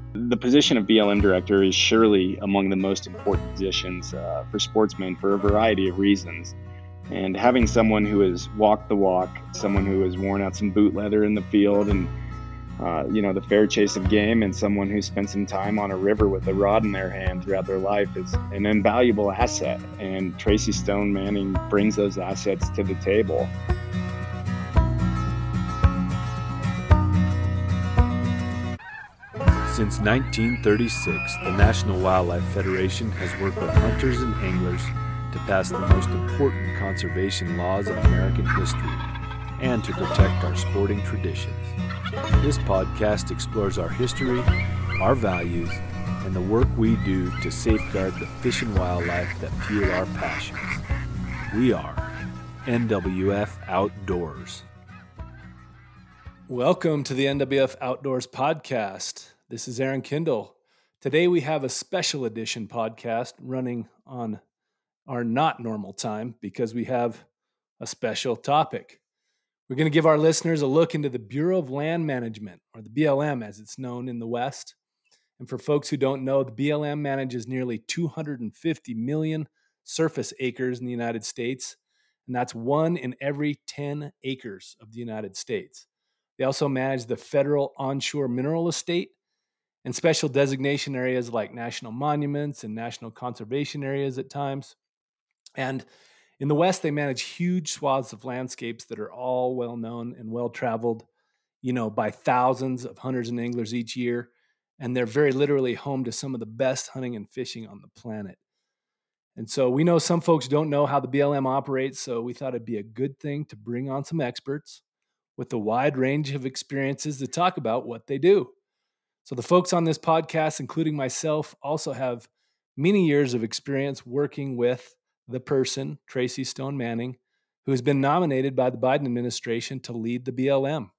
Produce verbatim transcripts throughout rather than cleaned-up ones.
The position of B L M director is surely among the most important positions uh, for sportsmen for a variety of reasons. And having someone who has walked the walk, someone who has worn out some boot leather in the field and, uh, you know, the fair chase of game, and someone who spent some time on a river with a rod in their hand throughout their life is an invaluable asset. And Tracy Stone Manning brings those assets to the table. Since nineteen thirty-six, the National Wildlife Federation has worked with hunters and anglers to pass the most important conservation laws in American history and to protect our sporting traditions. This podcast explores our history, our values, and the work we do to safeguard the fish and wildlife that fuel our passions. We are N W F Outdoors. Welcome to the N W F Outdoors podcast. This is Aaron Kindle. Today we have a special edition podcast running on our not normal time because we have a special topic. We're going to give our listeners a look into the Bureau of Land Management, or the B L M as it's known in the West. And for folks who don't know, the B L M manages nearly two hundred fifty million surface acres in the United States, and that's one in every ten acres of the United States. They also manage the federal onshore mineral estate and special designation areas like national monuments and national conservation areas at times. And in the West, they manage huge swaths of landscapes that are all well known and well traveled, you know, by thousands of hunters and anglers each year. And they're very literally home to some of the best hunting and fishing on the planet. And so we know some folks don't know how the B L M operates, so we thought it'd be a good thing to bring on some experts with a wide range of experiences to talk about what they do. So the folks on this podcast, including myself, also have many years of experience working with the person, Tracy Stone Manning, who has been nominated by the Biden administration to lead the B L M.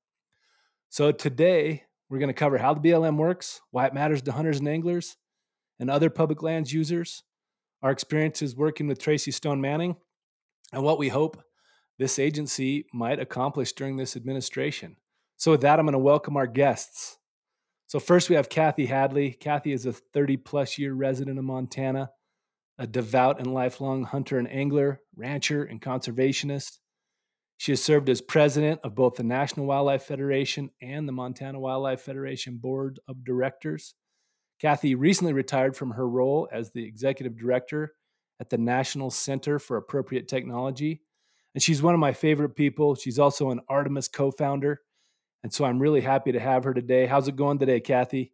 So today, we're going to cover how the B L M works, why it matters to hunters and anglers, and other public lands users, our experiences working with Tracy Stone Manning, and what we hope this agency might accomplish during this administration. So with that, I'm going to welcome our guests. So first we have Kathy Hadley. Kathy is a thirty plus year resident of Montana, a devout and lifelong hunter and angler, rancher, and conservationist. She has served as president of both the National Wildlife Federation and the Montana Wildlife Federation Board of Directors. Kathy recently retired from her role as the executive director at the National Center for Appropriate Technology. And she's one of my favorite people. She's also an Artemis co-founder. And so I'm really happy to have her today. How's it going today, Kathy?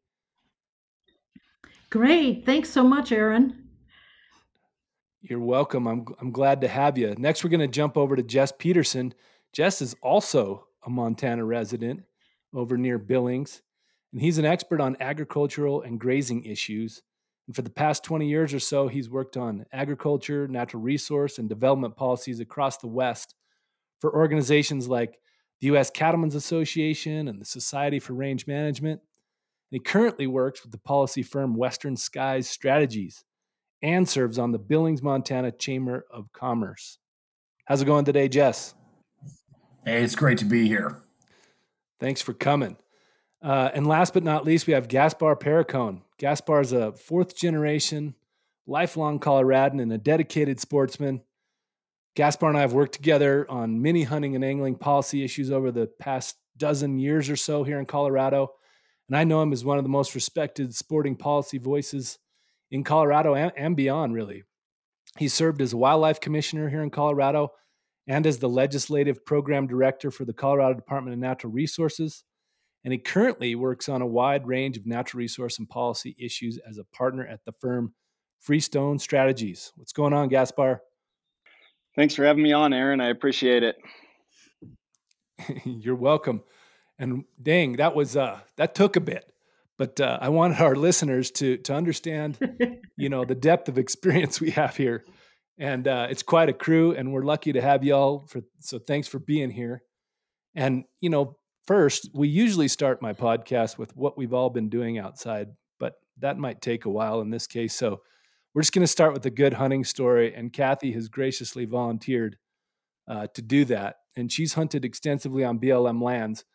Great. Thanks so much, Aaron. You're welcome. I'm I'm glad to have you. Next, we're going to jump over to Jess Peterson. Jess is also a Montana resident over near Billings, and he's an expert on agricultural and grazing issues. And for the past twenty years or so, he's worked on agriculture, natural resource, and development policies across the West for organizations like the U S Cattlemen's Association and the Society for Range Management. And he currently works with the policy firm Western Skies Strategies and serves on the Billings, Montana Chamber of Commerce. How's it going today, Jess? Hey, it's great to be here. Thanks for coming. Uh, and last but not least, we have Gaspar Perricone. Gaspar is a fourth generation, lifelong Coloradan and a dedicated sportsman. Gaspar and I have worked together on many hunting and angling policy issues over the past dozen years or so here in Colorado. And I know him as one of the most respected sporting policy voices in Colorado and, and beyond, really. He served as a wildlife commissioner here in Colorado and as the legislative program director for the Colorado Department of Natural Resources. And he currently works on a wide range of natural resource and policy issues as a partner at the firm Freestone Strategies. What's going on, Gaspar? Thanks for having me on, Aaron. I appreciate it. You're welcome. And dang, that was uh, that took a bit, but uh, I wanted our listeners to to understand, you know, the depth of experience we have here, and uh, it's quite a crew, and we're lucky to have y'all. For so, thanks for being here. And you know, first, we usually start my podcast with what we've all been doing outside, but that might take a while in this case. So we're just going to start with a good hunting story, and Kathy has graciously volunteered uh, to do that. And she's hunted extensively on B L M lands.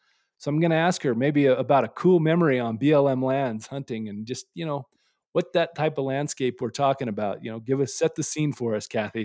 So I'm going to ask her maybe about a cool memory on B L M lands hunting and just, you know, what that type of landscape we're talking about. You know, give us, set the scene for us, Kathy.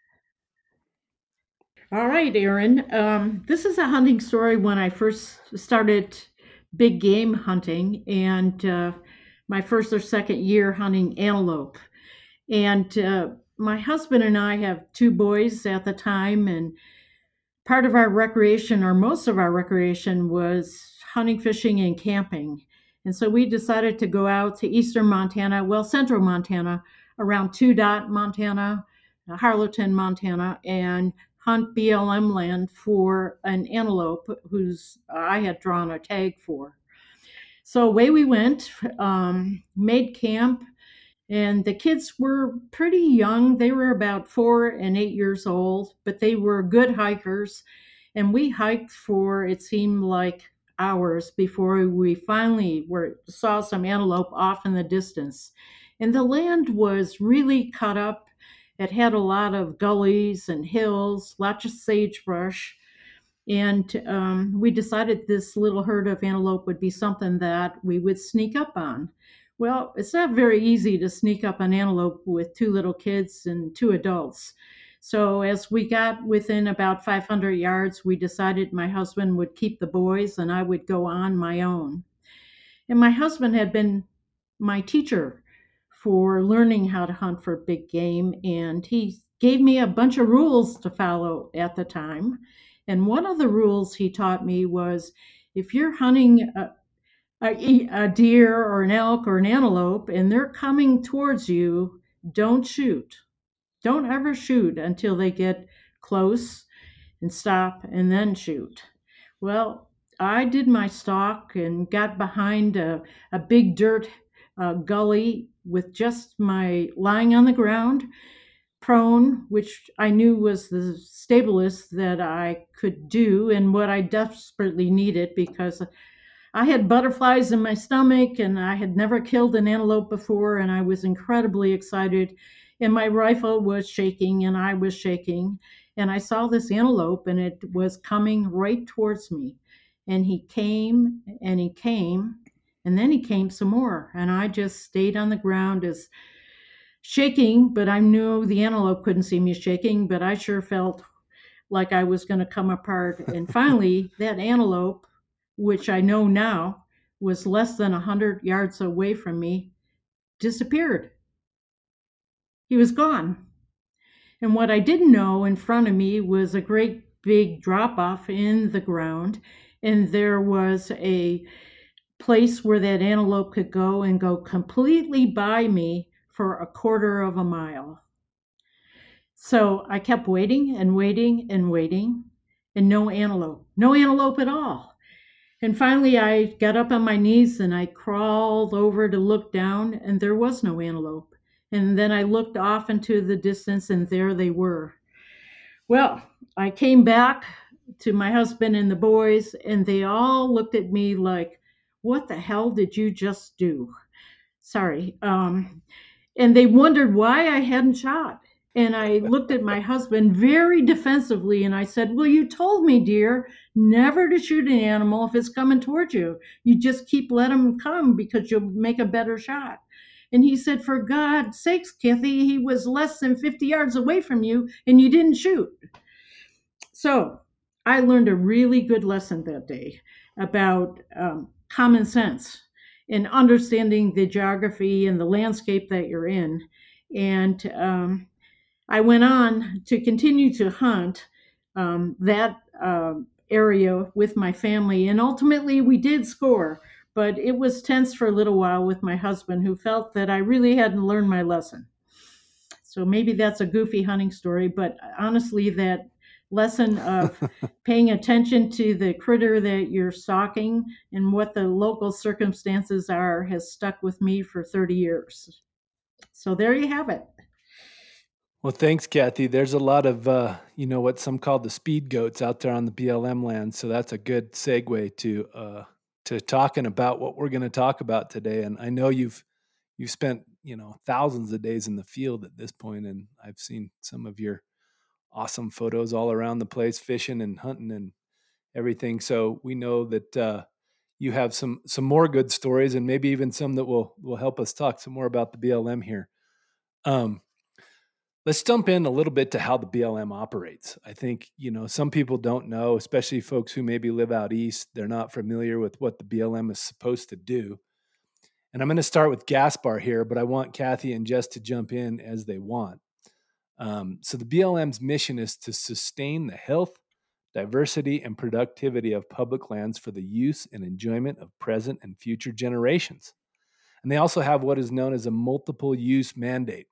All right, Aaron. Um, this is a hunting story when I first started big game hunting and uh, my first or second year hunting antelope. And uh, my husband and I have two boys at the time, and part of our recreation, or most of our recreation, was hunting, fishing, and camping. And so we decided to go out to eastern Montana, well, central Montana, around Two Dot, Montana, uh, Harlowton, Montana, and hunt B L M land for an antelope whose I had drawn a tag for. So away we went, um, made camp, and the kids were pretty young. They were about four and eight years old, but they were good hikers. And we hiked for, it seemed like, hours before we finally were, saw some antelope off in the distance. And the land was really cut up. It had a lot of gullies and hills, lots of sagebrush. And um, we decided this little herd of antelope would be something that we would sneak up on. Well, it's not very easy to sneak up an antelope with two little kids and two adults. So, as we got within about five hundred yards, we decided my husband would keep the boys and I would go on my own. And my husband had been my teacher for learning how to hunt for big game, and he gave me a bunch of rules to follow at the time. And one of the rules he taught me was if you're hunting a, a, a deer or an elk or an antelope and they're coming towards you, don't shoot. Don't ever shoot until they get close and stop and then shoot. Well, I did my stalk and got behind a, a big dirt uh, gully with just my lying on the ground, prone, which I knew was the stablest that I could do and what I desperately needed because I had butterflies in my stomach and I had never killed an antelope before and I was incredibly excited and my rifle was shaking and I was shaking and I saw this antelope and it was coming right towards me and he came and he came and then he came some more and I just stayed on the ground as shaking, but I knew the antelope couldn't see me shaking, but I sure felt like I was going to come apart. And finally, that antelope, which I know now was less than one hundred yards away from me, disappeared. He was gone. And what I didn't know in front of me was a great big drop off in the ground. And there was a place where that antelope could go and go completely by me for a quarter of a mile. So I kept waiting and waiting and waiting, and no antelope, no antelope at all. And finally, I got up on my knees and I crawled over to look down, and there was no antelope. And then I looked off into the distance, and there they were. Well, I came back to my husband and the boys, and they all looked at me like, "What the hell did you just do?" Sorry. Um, and they wondered why I hadn't shot. And I looked at my husband very defensively and I said, "Well, you told me, dear, never to shoot an animal if it's coming towards you. You just keep let him come because you'll make a better shot." And he said, "For God's sakes, Kathy, he was less than fifty yards away from you and you didn't shoot." So I learned a really good lesson that day about um, common sense and understanding the geography and the landscape that you're in. And um, I went on to continue to hunt um, that uh, area with my family. And ultimately, we did score, but it was tense for a little while with my husband, who felt that I really hadn't learned my lesson. So maybe that's a goofy hunting story, but honestly, that lesson of paying attention to the critter that you're stalking and what the local circumstances are has stuck with me for thirty years. So there you have it. Well, thanks, Kathy. There's a lot of, uh, you know, what some call the speed goats out there on the B L M land. So that's a good segue to uh, to talking about what we're going to talk about today. And I know you've you've spent, you know, thousands of days in the field at this point, and I've seen some of your awesome photos all around the place, fishing and hunting. And everything. So we know that uh, you have some some more good stories, and maybe even some that will will help us talk some more about the B L M here. Um, let's jump in a little bit to how the B L M operates. I think, you know, some people don't know, especially folks who maybe live out east. They're not familiar with what the B L M is supposed to do. And I'm going to start with Gaspar here, but I want Kathy and Jess to jump in as they want. Um, so the B L M's mission is to sustain the health, diversity, and productivity of public lands for the use and enjoyment of present and future generations. And they also have what is known as a multiple use mandate.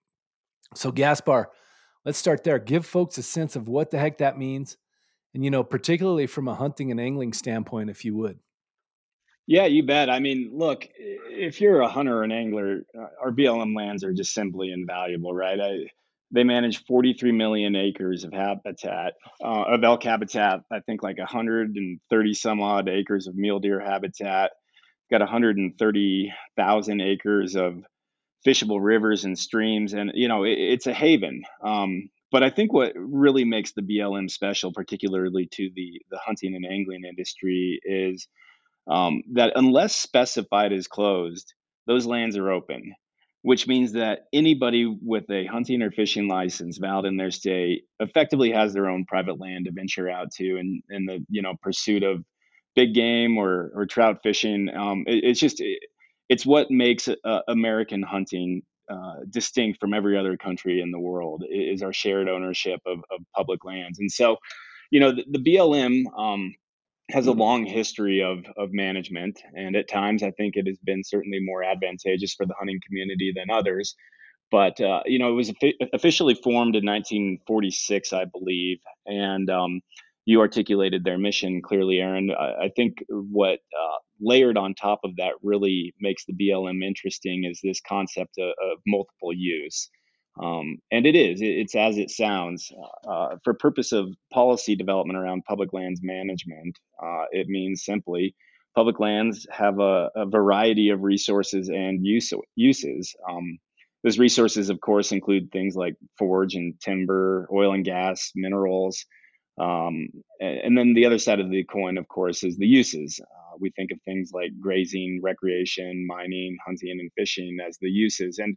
So Gaspar, let's start there. Give folks a sense of what the heck that means. And, you know, particularly from a hunting and angling standpoint, if you would. Yeah, you bet. I mean, look, if you're a hunter or an angler, uh, our B L M lands are just simply invaluable, right? I, they manage forty-three million acres of habitat, uh, of elk habitat. I think like one hundred thirty some odd acres of mule deer habitat. Got one hundred thirty thousand acres of fishable rivers and streams, and you know, it, it's a haven. Um, but I think what really makes the B L M special, particularly to the the hunting and angling industry, is um, that unless specified as closed, those lands are open, which means that anybody with a hunting or fishing license valid in their state effectively has their own private land to venture out to in, in the you know pursuit of big game or or trout fishing. Um, it, it's just it, it's what makes uh, American hunting uh, distinct from every other country in the world is our shared ownership of, of public lands. And so, you know, the, the B L M. Um, has a long history of of management, and at times I think it has been certainly more advantageous for the hunting community than others. But uh, you know, it was officially formed in nineteen forty-six, I believe, and um, you articulated their mission clearly, Aaron. I, I think what uh, layered on top of that really makes the B L M interesting is this concept of, of multiple use. Um, and it is, it, it's as it sounds. Uh, for purpose of policy development around public lands management, uh, it means simply public lands have a, a variety of resources and use, uses. Um, those resources, of course, include things like forage and timber, oil and gas, minerals. Um, and, and then the other side of the coin, of course, is the uses. Uh, we think of things like grazing, recreation, mining, hunting, and fishing as the uses. And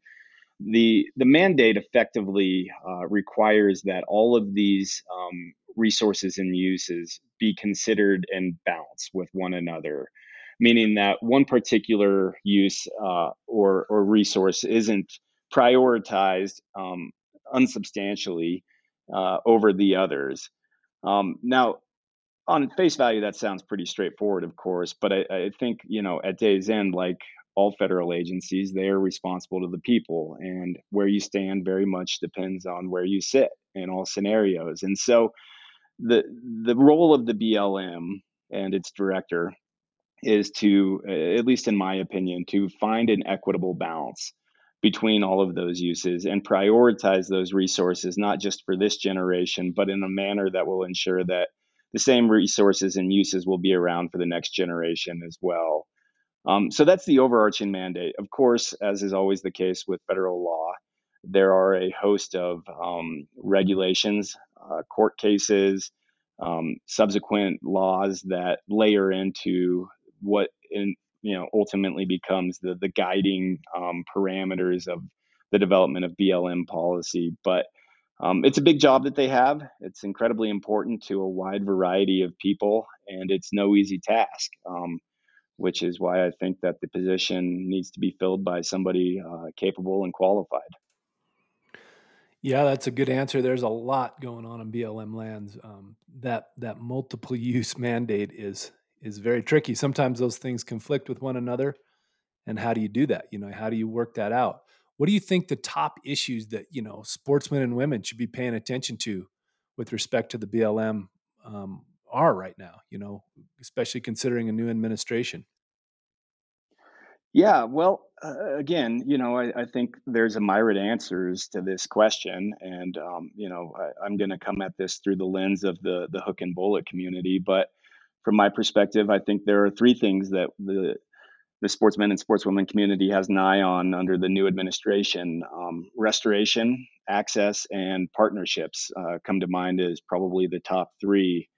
the the mandate effectively uh, requires that all of these um, resources and uses be considered and balanced with one another, meaning that one particular use uh, or or resource isn't prioritized um, unsubstantially uh, over the others. Um, now, on face value, that sounds pretty straightforward, of course, but I, I think, you know, at day's end, like all federal agencies, they are responsible to the people, and where you stand very much depends on where you sit in all scenarios. And so the the role of the B L M and its director is to, at least in my opinion, to find an equitable balance between all of those uses and prioritize those resources, not just for this generation, but in a manner that will ensure that the same resources and uses will be around for the next generation as well. Um, so that's the overarching mandate. Of course, as is always the case with federal law, there are a host of um, regulations, uh, court cases, um, subsequent laws that layer into what in, you know ultimately becomes the the guiding um, parameters of the development of B L M policy. But um, it's a big job that they have. It's incredibly important to a wide variety of people, and it's no easy task. Um, which is why I think that the position needs to be filled by somebody uh, capable and qualified. Yeah, that's a good answer. There's a lot going on in B L M lands. Um, that that multiple use mandate is is very tricky. Sometimes those things conflict with one another. And how do you do that? You know, how do you work that out? What do you think the top issues that, you know, sportsmen and women should be paying attention to with respect to the B L M um, are right now, you know, especially considering a new administration? Yeah, well, uh, again, you know, I, I think there's a myriad answers to this question, and um, you know, I, I'm going to come at this through the lens of the the hook and bullet community. But from my perspective, I think there are three things that the the sportsmen and sportswomen community has an eye on under the new administration. Um, restoration, access, and partnerships uh, come to mind as probably the top three.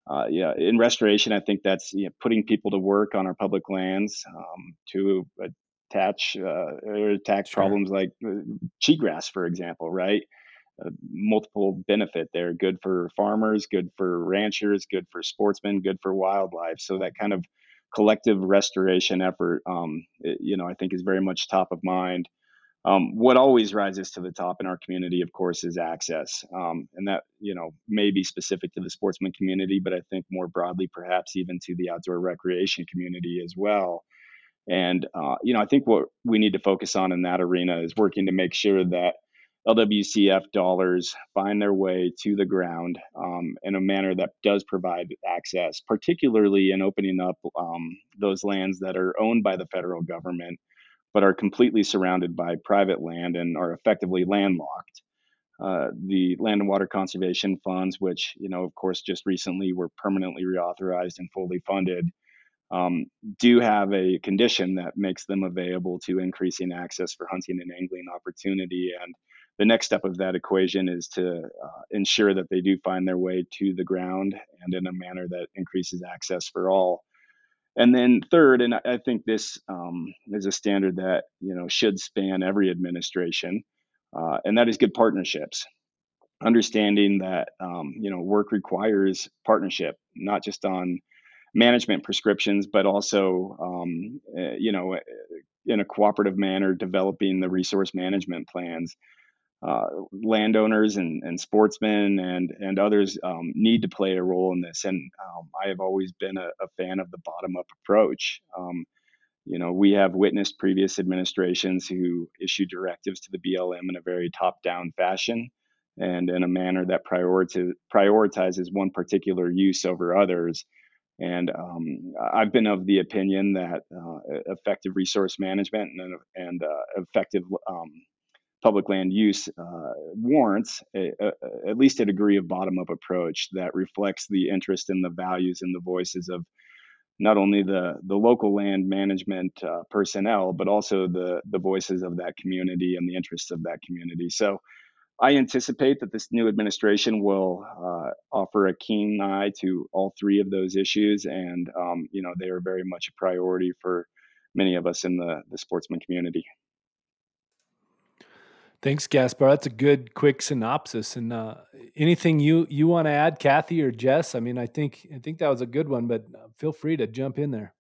uh, yeah, in restoration, I think that's you know, putting people to work on our public lands um, to attach uh, or attack Sure. problems like uh, cheatgrass, for example, right? Uh, multiple benefit there. Good for farmers, good for ranchers, good for sportsmen, good for wildlife. So that kind of collective restoration effort, um, it, you know, I think is very much top of mind. Um, what always rises to the top in our community, of course, is access. Um, and that, you know, may be specific to the sportsman community, but I think more broadly, perhaps even to the outdoor recreation community as well. And, uh, you know, I think what we need to focus on in that arena is working to make sure that L W C F dollars find their way to the ground um, in a manner that does provide access, particularly in opening up um, those lands that are owned by the federal government but are completely surrounded by private land and are effectively landlocked. Uh, the Land and Water Conservation Funds, which, you know, of course, just recently were permanently reauthorized and fully funded, um, do have a condition that makes them available to increasing access for hunting and angling opportunity. And the next step of that equation is to uh, ensure that they do find their way to the ground and in a manner that increases access for all. And then third, and I think this um, is a standard that you know should span every administration, uh, and that is good partnerships. Understanding that um, you know work requires partnership, not just on management prescriptions, but also um, uh, you know in a cooperative manner, developing the resource management plans. Uh, landowners and, and sportsmen and and others um, need to play a role in this. And um, I have always been a, a fan of the bottom up approach. Um, you know, we have witnessed previous administrations who issue directives to the B L M in a very top down fashion and in a manner that prioritize, prioritizes one particular use over others. And um, I've been of the opinion that uh, effective resource management and, and uh, effective um, public land use uh, warrants a, a, at least a degree of bottom-up approach that reflects the interest and the values and the voices of not only the the local land management uh, personnel, but also the the voices of that community and the interests of that community. So I anticipate that this new administration will uh, offer a keen eye to all three of those issues, and um, you know they are very much a priority for many of us in the the sportsman community. Thanks, Gaspar. That's a good, quick synopsis. And uh, anything you you want to add, Kathy or Jess? I mean, I think I think that was a good one, but feel free to jump in there.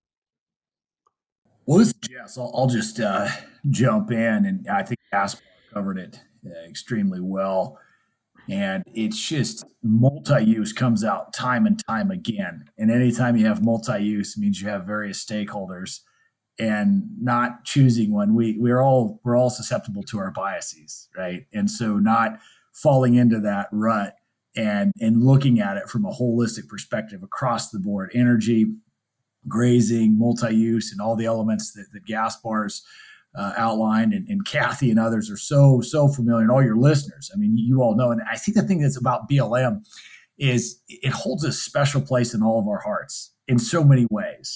Well, this is Jess. I'll, I'll just uh, jump in, and I think Gaspar covered it uh, extremely well. And it's just multi-use comes out time and time again. And anytime you have multi-use, it means you have various stakeholders. And not choosing one, we we're all we're all susceptible to our biases, right? And so not falling into that rut and and looking at it from a holistic perspective across the board, energy, grazing, multi-use, and all the elements that, that Gaspar's uh, outlined, and, and Kathy and others are so so familiar, and all your listeners. I mean, you all know. And I think the thing that's about B L M is it holds a special place in all of our hearts in so many ways.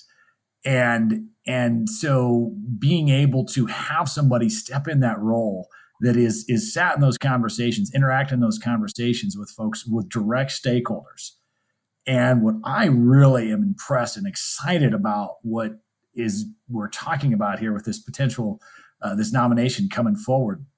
And and so being able to have somebody step in that role that is is sat in those conversations, interact in those conversations with folks, with direct stakeholders. And what I really am impressed and excited about what is we're talking about here with this potential, uh, this nomination coming forward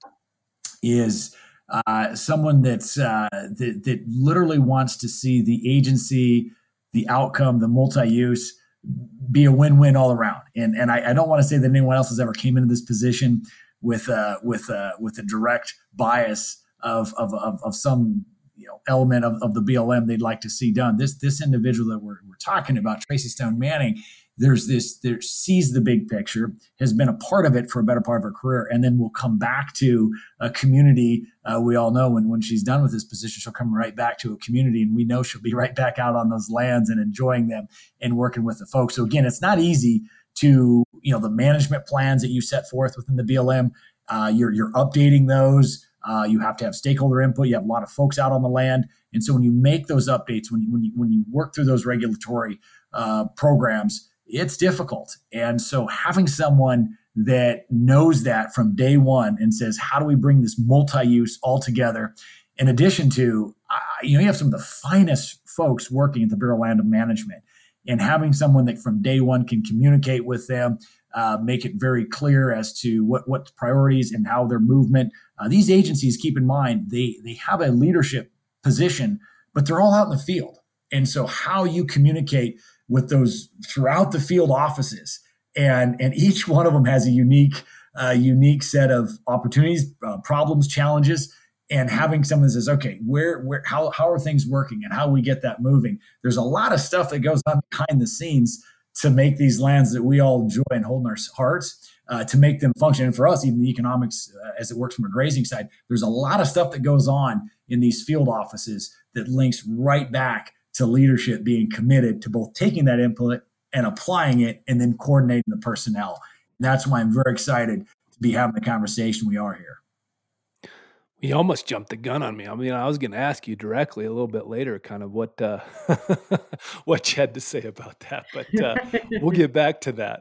is uh, someone that's uh, that, that literally wants to see the agency, the outcome, the multi-use be a win-win all around. And and I, I don't want to say that anyone else has ever came into this position with uh, with uh, with a direct bias of of of, of some you know element of, of the B L M they'd like to see done. This this individual that we're we're talking about, Tracy Stone Manning, there's this there sees the big picture, has been a part of it for a better part of her career, and then will come back to a community. Uh, we all know when when she's done with this position, she'll come right back to a community, and we know she'll be right back out on those lands and enjoying them and working with the folks. So again, it's not easy to you know the management plans that you set forth within the B L M. Uh, you're you're updating those. Uh, you have to have stakeholder input. You have a lot of folks out on the land, and so when you make those updates, when you when you when you work through those regulatory uh, programs, it's difficult. And so having someone that knows that from day one and says, how do we bring this multi-use all together? In addition to, you know, you have some of the finest folks working at the Bureau of Land Management, and having someone that from day one can communicate with them, uh, make it very clear as to what what priorities and how their movement. Uh, these agencies, keep in mind, they they have a leadership position, but they're all out in the field. And so how you communicate with those throughout the field offices, and and each one of them has a unique uh, unique set of opportunities, uh, problems, challenges. And having someone that says, okay, where, where, how, how are things working and how we get that moving? There's a lot of stuff that goes on behind the scenes to make these lands that we all enjoy and hold in our hearts, uh, to make them function. And for us, even the economics, uh, as it works from a grazing side, there's a lot of stuff that goes on in these field offices that links right back to leadership being committed to both taking that input and applying it, and then coordinating the personnel. And that's why I'm very excited to be having the conversation we are here. You almost jumped the gun on me. I mean, I was going to ask you directly a little bit later, kind of what uh, what you had to say about that, but uh, we'll get back to that.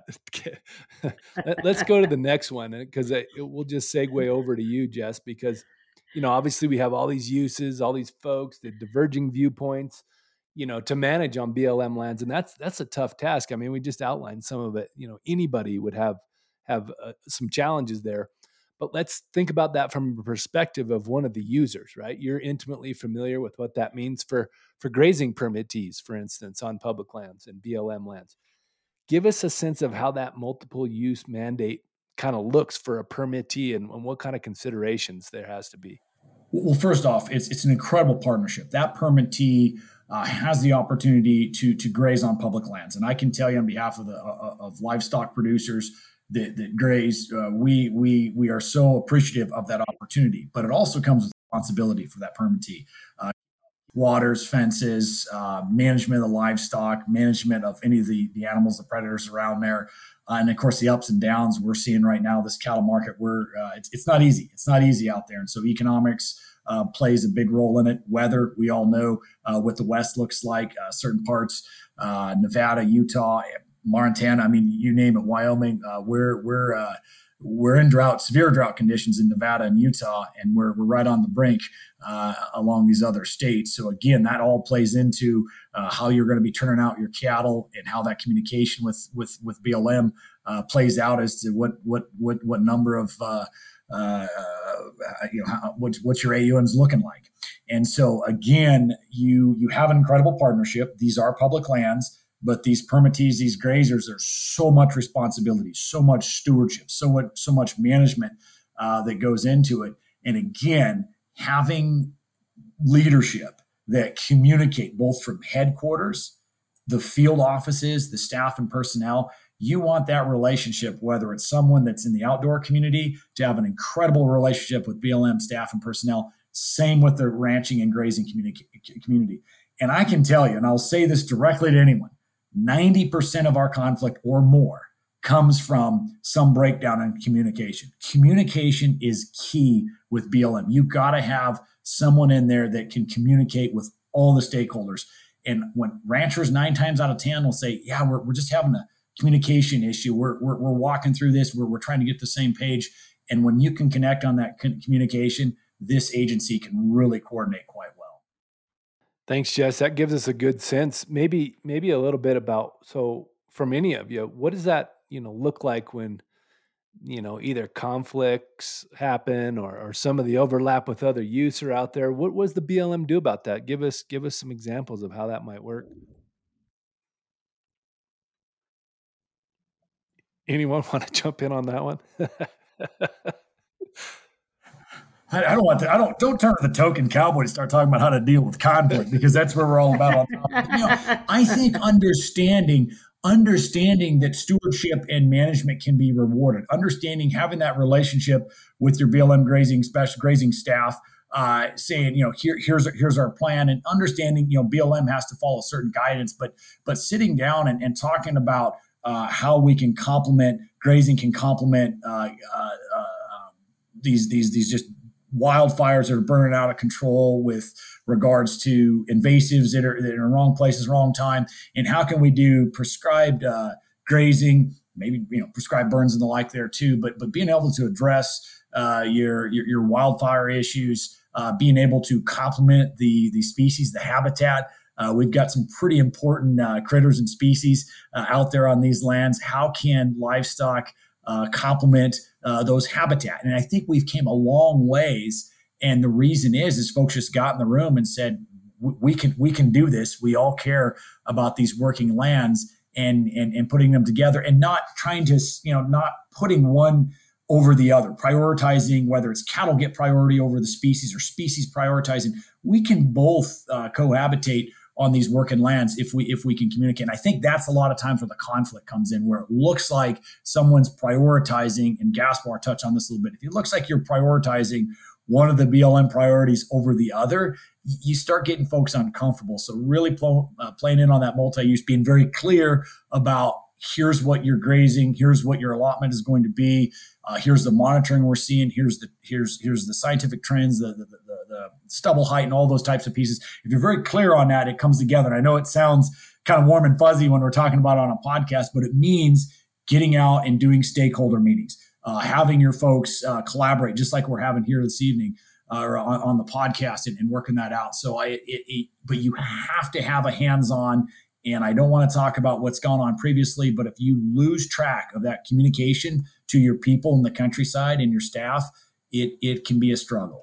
Let's go to the next one, because we'll just segue over to you, Jess, because you know, obviously we have all these uses, all these folks, the diverging viewpoints, you know, to manage on B L M lands, and that's that's a tough task. I mean, we just outlined some of it. You know, anybody would have have uh, some challenges there. But let's think about that from the perspective of one of the users, right? You're intimately familiar with what that means for, for grazing permittees, for instance, on public lands and B L M lands. Give us a sense of how that multiple use mandate kind of looks for a permittee, and, and what kind of considerations there has to be. Well, first off, it's it's an incredible partnership. That permittee uh, has the opportunity to to graze on public lands, and I can tell you on behalf of the uh, of livestock producers that, that graze, uh, we we we are so appreciative of that opportunity. But it also comes with responsibility for that permittee. Uh, waters, fences, uh, management of the livestock, management of any of the, the animals, the predators around there. Uh, and of course, the ups and downs we're seeing right now, this cattle market, we're, uh, it's, it's not easy. It's not easy out there. And so economics uh, plays a big role in it. Weather, we all know uh, what the West looks like, uh, certain parts, uh, Nevada, Utah, Montana, I mean, you name it, Wyoming, uh, we're, we're, uh, we're in drought, severe drought conditions in Nevada and Utah, and we're we're right on the brink uh, along these other states. So again, that all plays into uh, how you're going to be turning out your cattle, and how that communication with with with B L M uh, plays out as to what what what what number of uh, uh, you know how, what what's your A U Ns looking like. And so again, you you have an incredible partnership. These are public lands. But these permittees, these grazers, there's so much responsibility, so much stewardship, so much, so much management uh, that goes into it. And again, having leadership that communicate both from headquarters, the field offices, the staff and personnel. You want that relationship, whether it's someone that's in the outdoor community, to have an incredible relationship with B L M staff and personnel. Same with the ranching and grazing community. And I can tell you, and I'll say this directly to anyone, ninety percent of our conflict or more comes from some breakdown in communication. Communication is key with B L M. You've got to have someone in there that can communicate with all the stakeholders. And when ranchers nine times out of ten will say, yeah, we're, we're just having a communication issue. We're, we're, we're walking through this. We're, we're trying to get the same page. And when you can connect on that communication, this agency can really coordinate quite well. Thanks, Jess. That gives us a good sense. Maybe, maybe a little bit about, so from any of you, what does that, you know, look like when, you know, either conflicts happen or, or some of the overlap with other use are out there? What was the B L M do about that? Give us, give us some examples of how that might work. Anyone want to jump in on that one? I, I don't want to. I don't. Don't turn to the token cowboy to start talking about how to deal with conflict, because that's where we're all about. On you know, I think understanding, understanding that stewardship and management can be rewarded. Understanding, having that relationship with your B L M grazing special grazing staff, uh, saying, you know, here, here's here's our plan, and understanding, you know, B L M has to follow certain guidance, but but sitting down and, and talking about uh, how we can complement grazing, can complement uh, uh, uh, these these these just wildfires that are burning out of control with regards to invasives that are, that are in wrong places, wrong time. And how can we do prescribed uh, grazing, maybe, you know, prescribed burns and the like there too, but, but being able to address uh, your, your, your wildfire issues uh, being able to complement the, the species, the habitat. Uh, we've got some pretty important uh, critters and species uh, out there on these lands. How can livestock uh, complement uh, those habitat? And I think we've came a long ways. And the reason is, is folks just got in the room and said, we can we can do this. We all care about these working lands and, and and putting them together, and not trying to, you know, not putting one over the other, prioritizing whether it's cattle get priority over the species or species prioritizing. We can both uh, cohabitate on these working lands if we if we can communicate. And I think that's a lot of times where the conflict comes in, where it looks like someone's prioritizing, and Gaspar touched on this a little bit. If it looks like you're prioritizing one of the B L M priorities over the other, you start getting folks uncomfortable. So really pl- uh, playing in on that multi-use, being very clear about here's what you're grazing, here's what your allotment is going to be, uh, here's the monitoring we're seeing, here's the here's here's the scientific trends, the the, the the stubble height, and all those types of pieces. If you're very clear on that, it comes together. And I know it sounds kind of warm and fuzzy when we're talking about it on a podcast, but it means getting out and doing stakeholder meetings. Uh, having your folks uh, collaborate, just like we're having here this evening, uh, or on, on the podcast, and, and working that out. So I, it, it, but you have to have a hands-on. And I don't want to talk about what's gone on previously, but if you lose track of that communication to your people in the countryside and your staff, it it can be a struggle.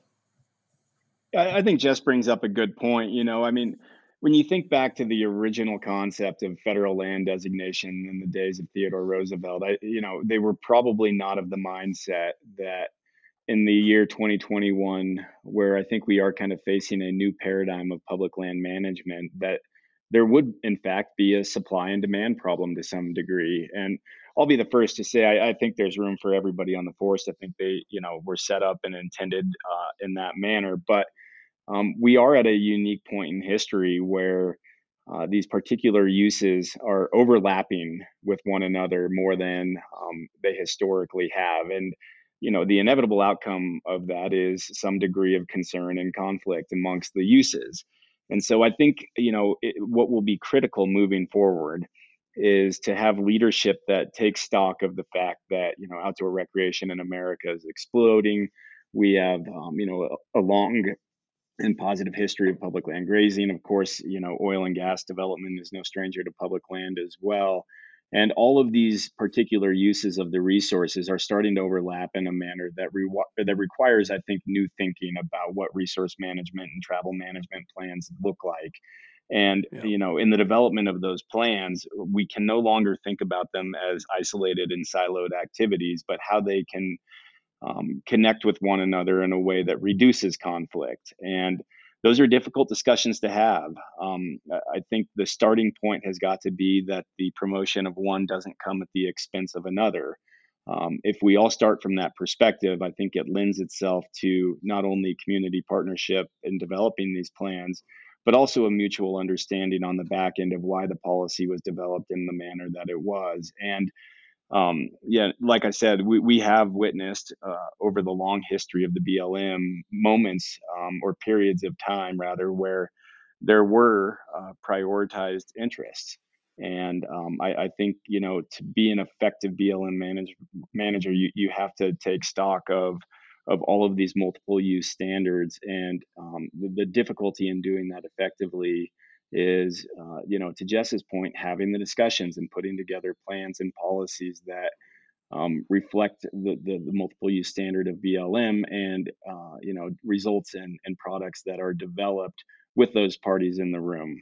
I, I think Jess brings up a good point. You know, I mean, when you think back to the original concept of federal land designation in the days of Theodore Roosevelt, I, you know, they were probably not of the mindset that in the year twenty twenty-one, where I think we are kind of facing a new paradigm of public land management, that there would in fact be a supply and demand problem to some degree. And I'll be the first to say, I, I think there's room for everybody on the force. I think they, you know, were set up and intended uh, in that manner. But um, we are at a unique point in history where uh, these particular uses are overlapping with one another more than um, they historically have. And, you know, the inevitable outcome of that is some degree of concern and conflict amongst the uses. And so I think, you know, it, what will be critical moving forward is to have leadership that takes stock of the fact that, you know, outdoor recreation in America is exploding. We have, um, you know, a, a long and positive history of public land grazing. Of course, you know, oil and gas development is no stranger to public land as well. And all of these particular uses of the resources are starting to overlap in a manner that re- that requires, I think, new thinking about what resource management and travel management plans look like. And, Yeah. you know, in the development of those plans, we can no longer think about them as isolated and siloed activities, but how they can um, connect with one another in a way that reduces conflict. And those are difficult discussions to have. Um, I think the starting point has got to be that the promotion of one doesn't come at the expense of another. Um, if we all start from that perspective, I think it lends itself to not only community partnership in developing these plans, but also a mutual understanding on the back end of why the policy was developed in the manner that it was. And um, yeah, like I said, we, we have witnessed uh, over the long history of the B L M moments um, or periods of time, rather, where there were uh, prioritized interests. And um, I, I think, you know, to be an effective B L M manage, manager, you, you have to take stock of of all of these multiple use standards. And um, the, the difficulty in doing that effectively is, uh, you know, to Jess's point, having the discussions and putting together plans and policies that um, reflect the, the, the multiple use standard of B L M and, uh, you know, results in, in products that are developed with those parties in the room.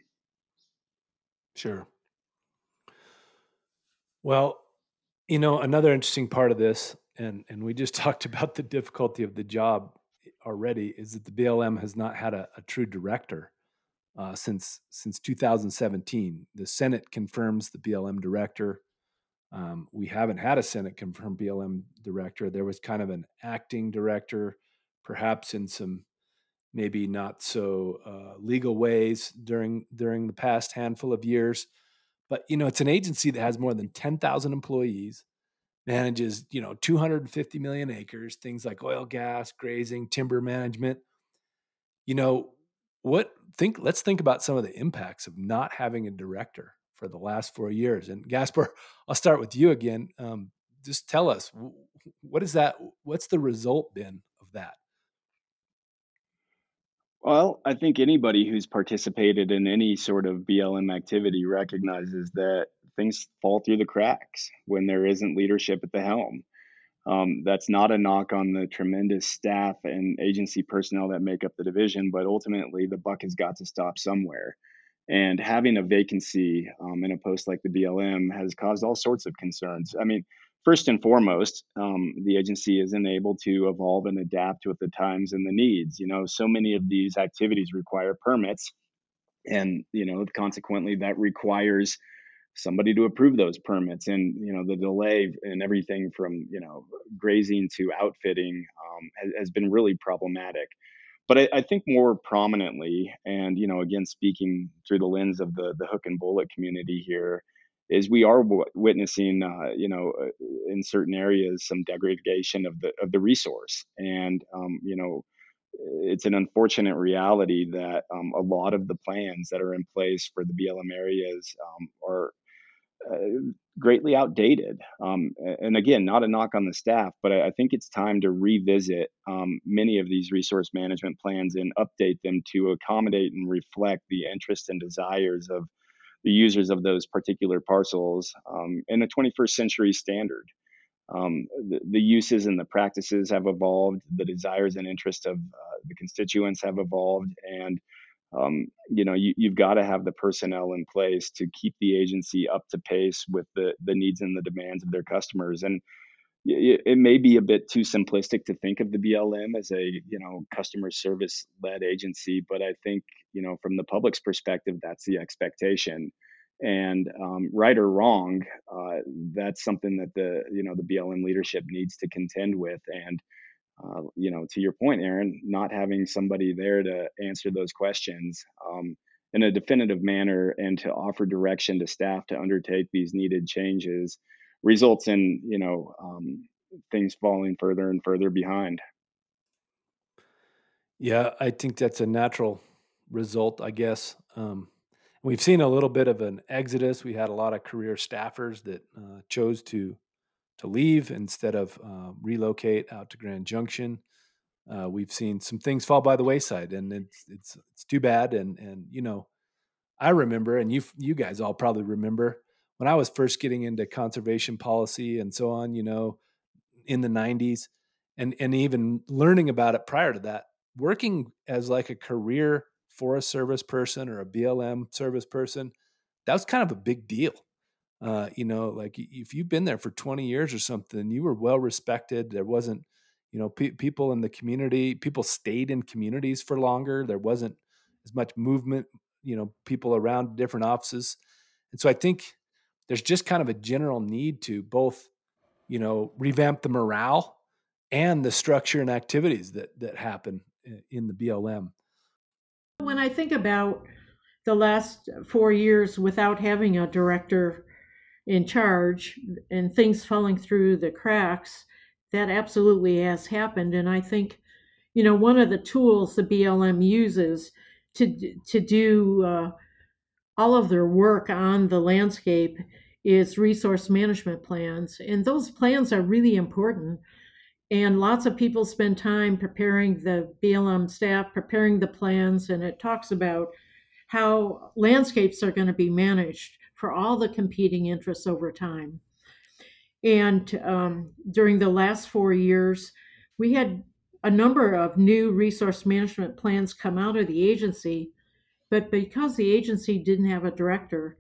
Sure. Well, you know, another interesting part of this, and and we just talked about the difficulty of the job already, is that the B L M has not had a, a true director uh, since since two thousand seventeen. The Senate confirms the B L M director. Um, we haven't had a Senate confirmed B L M director. There was kind of an acting director, perhaps in some maybe not so uh, legal ways during during the past handful of years. But you know, it's an agency that has more than ten thousand employees, manages you know two hundred fifty million acres, things like oil, gas, grazing, timber management. You know what? Think. Let's think about some of the impacts of not having a director for the last four years. And Gaspar, I'll start with you again. Um, just tell us, what is that? What's the result been of that? Well, I think anybody who's participated in any sort of B L M activity recognizes that things fall through the cracks when there isn't leadership at the helm. Um, that's not a knock on the tremendous staff and agency personnel that make up the division, but ultimately the buck has got to stop somewhere. And having a vacancy um, in a post like the B L M has caused all sorts of concerns. I mean, first and foremost, um, the agency isn't able to evolve and adapt with the times and the needs. You know, so many of these activities require permits, and you know, consequently, that requires somebody to approve those permits, and you know the delay and everything from you know grazing to outfitting um, has, has been really problematic. But I, I think more prominently, and you know again speaking through the lens of the the hook and bullet community here, is we are w- witnessing uh, you know uh, in certain areas some degradation of the of the resource. And um, you know it's an unfortunate reality that um, a lot of the plans that are in place for the B L M areas um, are uh, greatly outdated. Um, and again, not a knock on the staff, but I, I think it's time to revisit um, many of these resource management plans and update them to accommodate and reflect the interests and desires of the users of those particular parcels um, in a twenty-first century standard. Um, the, the uses and the practices have evolved, the desires and interests of uh, the constituents have evolved, and um, you know you, you've got to have the personnel in place to keep the agency up to pace with the the needs and the demands of their customers. And it, it may be a bit too simplistic to think of the B L M as a you know customer service led agency, but I think you know from the public's perspective that's the expectation. And um, right or wrong, uh, that's something that the you know the B L M leadership needs to contend with. And uh, you know, to your point, Aaron, not having somebody there to answer those questions um, in a definitive manner and to offer direction to staff to undertake these needed changes results in, you know, um, things falling further and further behind. Yeah, I think that's a natural result, I guess. Um, we've seen a little bit of an exodus. We had a lot of career staffers that uh, chose to to leave instead of uh, relocate out to Grand Junction. Uh, we've seen some things fall by the wayside, and it's it's it's too bad. And and you know, I remember, and you you guys all probably remember when I was first getting into conservation policy and so on. You know, in the nineties, and and even learning about it prior to that, working as like a career Forest Service person or a B L M service person, that was kind of a big deal. Uh, you know, like if you've been there for twenty years or something, you were well respected. There wasn't, you know, pe- people in the community, people stayed in communities for longer. There wasn't as much movement, you know, people around different offices. And so I think there's just kind of a general need to both, you know, revamp the morale and the structure and activities that that happen in the B L M. When I think about the last four years without having a director in charge and things falling through the cracks, that absolutely has happened. And I think, you know, one of the tools the B L M uses to to do uh, all of their work on the landscape is resource management plans, and those plans are really important. And lots of people spend time preparing the B L M staff, preparing the plans, and it talks about how landscapes are going to be managed for all the competing interests over time. And um, during the last four years, we had a number of new resource management plans come out of the agency, but because the agency didn't have a director,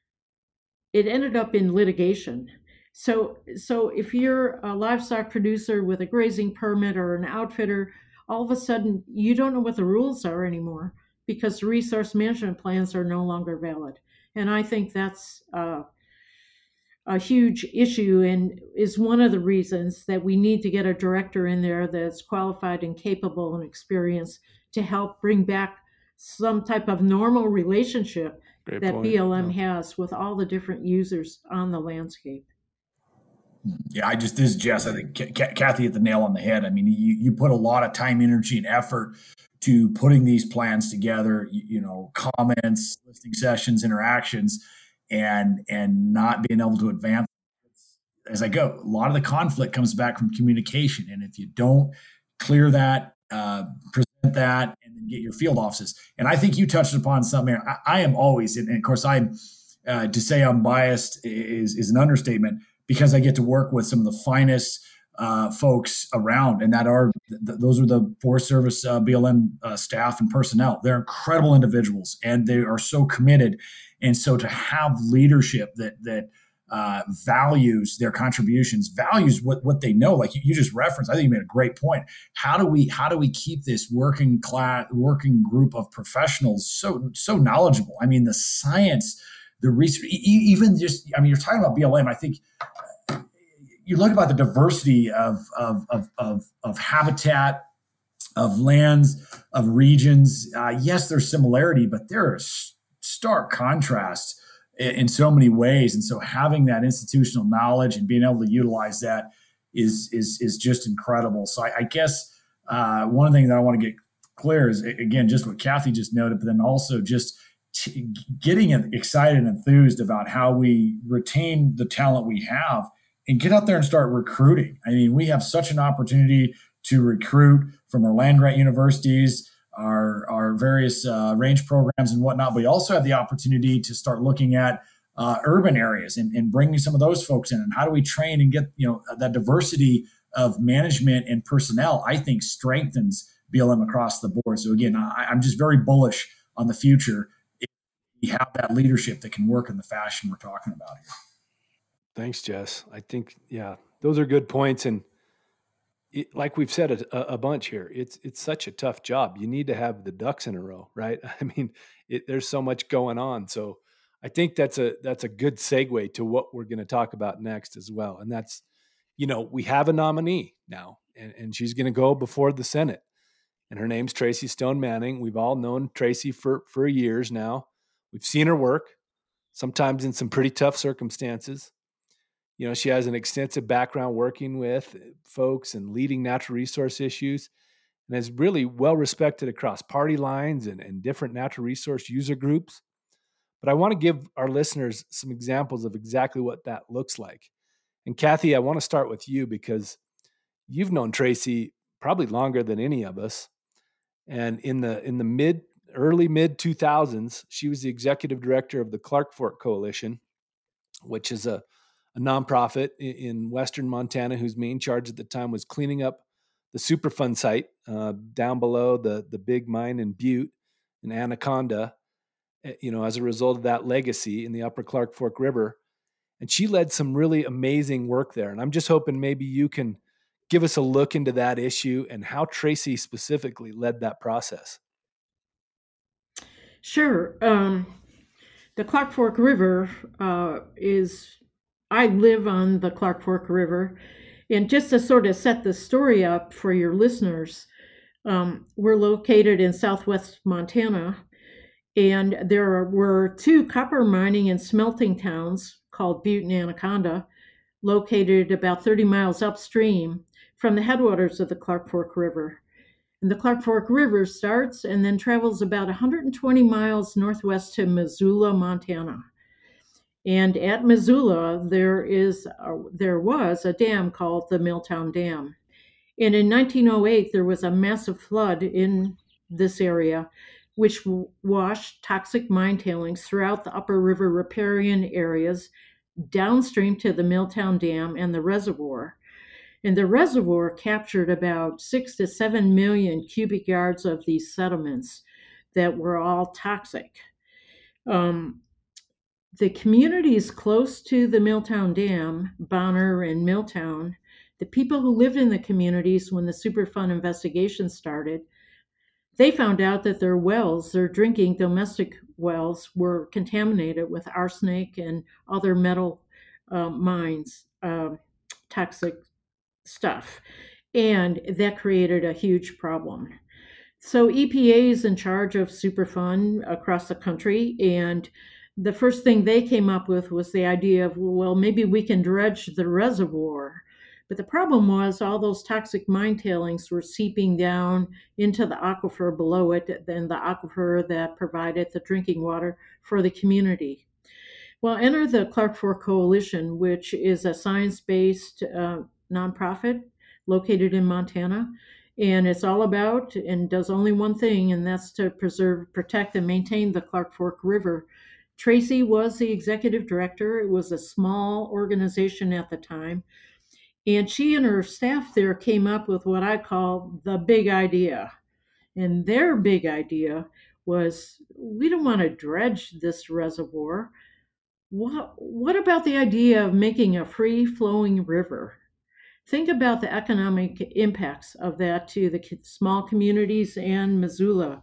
it ended up in litigation. So, so if you're a livestock producer with a grazing permit or an outfitter, all of a sudden you don't know what the rules are anymore because the resource management plans are no longer valid. And I think that's uh, a huge issue and is one of the reasons that we need to get a director in there that's qualified and capable and experienced to help bring back some type of normal relationship Great that point. B L M Yeah. has with all the different users on the landscape. Yeah, I just this is Jess. I think Kathy hit the nail on the head. I mean, you you put a lot of time, energy, and effort to putting these plans together. You, you know, comments, listening sessions, interactions, and and not being able to advance as I go. A lot of the conflict comes back from communication, and if you don't clear that, uh, present that, and then get your field offices. And I think you touched upon something. I, I am always, and of course, I'm uh, to say I'm biased is is an understatement, because I get to work with some of the finest uh, folks around, and that are th- those are the Forest Service uh, B L M uh, staff and personnel. They're incredible individuals, and they are so committed. And so to have leadership that that uh, values their contributions, values what what they know, like you, you just referenced, I think you made a great point. How do we how do we keep this working class working group of professionals so so knowledgeable? I mean, the science, the research, e- even just I mean, you're talking about B L M. I think you look about the diversity of of of of, of habitat, of lands, of regions. Uh, yes, there's similarity, but there is stark contrast in, in so many ways. And so having that institutional knowledge and being able to utilize that is is is just incredible. So I, I guess uh, one thing that I want to get clear is, again, just what Kathy just noted, but then also just t- getting excited and enthused about how we retain the talent we have and get out there and start recruiting. I mean, we have such an opportunity to recruit from our land-grant universities, our, our various uh, range programs and whatnot. But we also have the opportunity to start looking at uh, urban areas and, and bringing some of those folks in. And how do we train and get, you know, that diversity of management and personnel, I think strengthens B L M across the board. So again, I, I'm just very bullish on the future if we have that leadership that can work in the fashion we're talking about here. Thanks, Jess. I think, yeah, those are good points. And it, like we've said a, a bunch here, it's it's such a tough job. You need to have the ducks in a row, right? I mean, it, there's so much going on. So I think that's a that's a good segue to what we're going to talk about next as well. And that's, you know, we have a nominee now, and, and she's going to go before the Senate. And her name's Tracy Stone Manning. We've all known Tracy for, for years now. We've seen her work, sometimes in some pretty tough circumstances. You know, she has an extensive background working with folks and leading natural resource issues, and is really well respected across party lines and, and different natural resource user groups. But I want to give our listeners some examples of exactly what that looks like. And Kathy, I want to start with you because you've known Tracy probably longer than any of us. And in the in the mid early mid two thousands, she was the executive director of the Clark Fork Coalition, which is a a nonprofit in Western Montana whose main charge at the time was cleaning up the Superfund site uh, down below the, the big mine in Butte in Anaconda, you know, as a result of that legacy in the upper Clark Fork River. And she led some really amazing work there. And I'm just hoping maybe you can give us a look into that issue and how Tracy specifically led that process. Sure. Um, the Clark Fork River uh, is... I live on the Clark Fork River. And just to sort of set the story up for your listeners, um, we're located in southwest Montana, and there were two copper mining and smelting towns called Butte and Anaconda, located about thirty miles upstream from the headwaters of the Clark Fork River. And the Clark Fork River starts and then travels about one hundred twenty miles northwest to Missoula, Montana. And at Missoula, there is a, there was a dam called the Milltown Dam. And in nineteen oh eight, there was a massive flood in this area, which washed toxic mine tailings throughout the upper river riparian areas downstream to the Milltown Dam and the reservoir. And the reservoir captured about six to seven million cubic yards of these sediments that were all toxic. Um, The communities close to the Milltown Dam, Bonner and Milltown, the people who lived in the communities when the Superfund investigation started, they found out that their wells, their drinking domestic wells, were contaminated with arsenic and other metal uh, mines, uh, toxic stuff. And that created a huge problem. So E P A is in charge of Superfund across the country, and the first thing they came up with was the idea of, well, maybe we can dredge the reservoir. But the problem was all those toxic mine tailings were seeping down into the aquifer below it, and the aquifer that provided the drinking water for the community. Well, enter the Clark Fork Coalition, which is a science-based uh, nonprofit located in Montana. And it's all about and does only one thing, and that's to preserve, protect, and maintain the Clark Fork River. Tracy was the executive director. It was a small organization at the time. And she and her staff there came up with what I call the big idea. And their big idea was, we don't want to dredge this reservoir. What, what about the idea of making a free flowing river? Think about the economic impacts of that to the small communities and Missoula.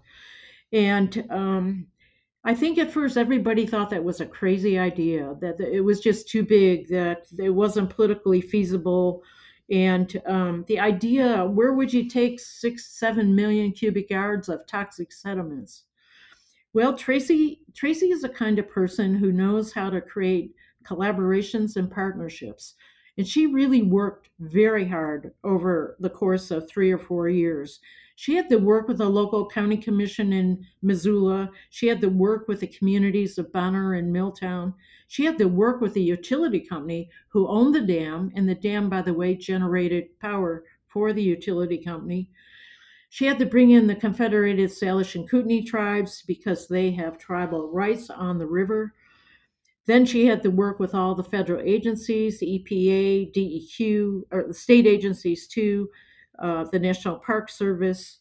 And um, I think at first everybody thought that was a crazy idea, that it was just too big, that it wasn't politically feasible. And um, the idea, where would you take six, seven million cubic yards of toxic sediments? Well, Tracy Tracy is a kind of person who knows how to create collaborations and partnerships. And she really worked very hard over the course of three or four years. She had to work with the local county commission in Missoula. She had to work with the communities of Bonner and Milltown. She had to work with the utility company who owned the dam, and the dam, by the way, generated power for the utility company. She had to bring in the Confederated Salish and Kootenai tribes because they have tribal rights on the river. Then she had to work with all the federal agencies, the E P A, D E Q, or the state agencies too, uh, the National Park Service.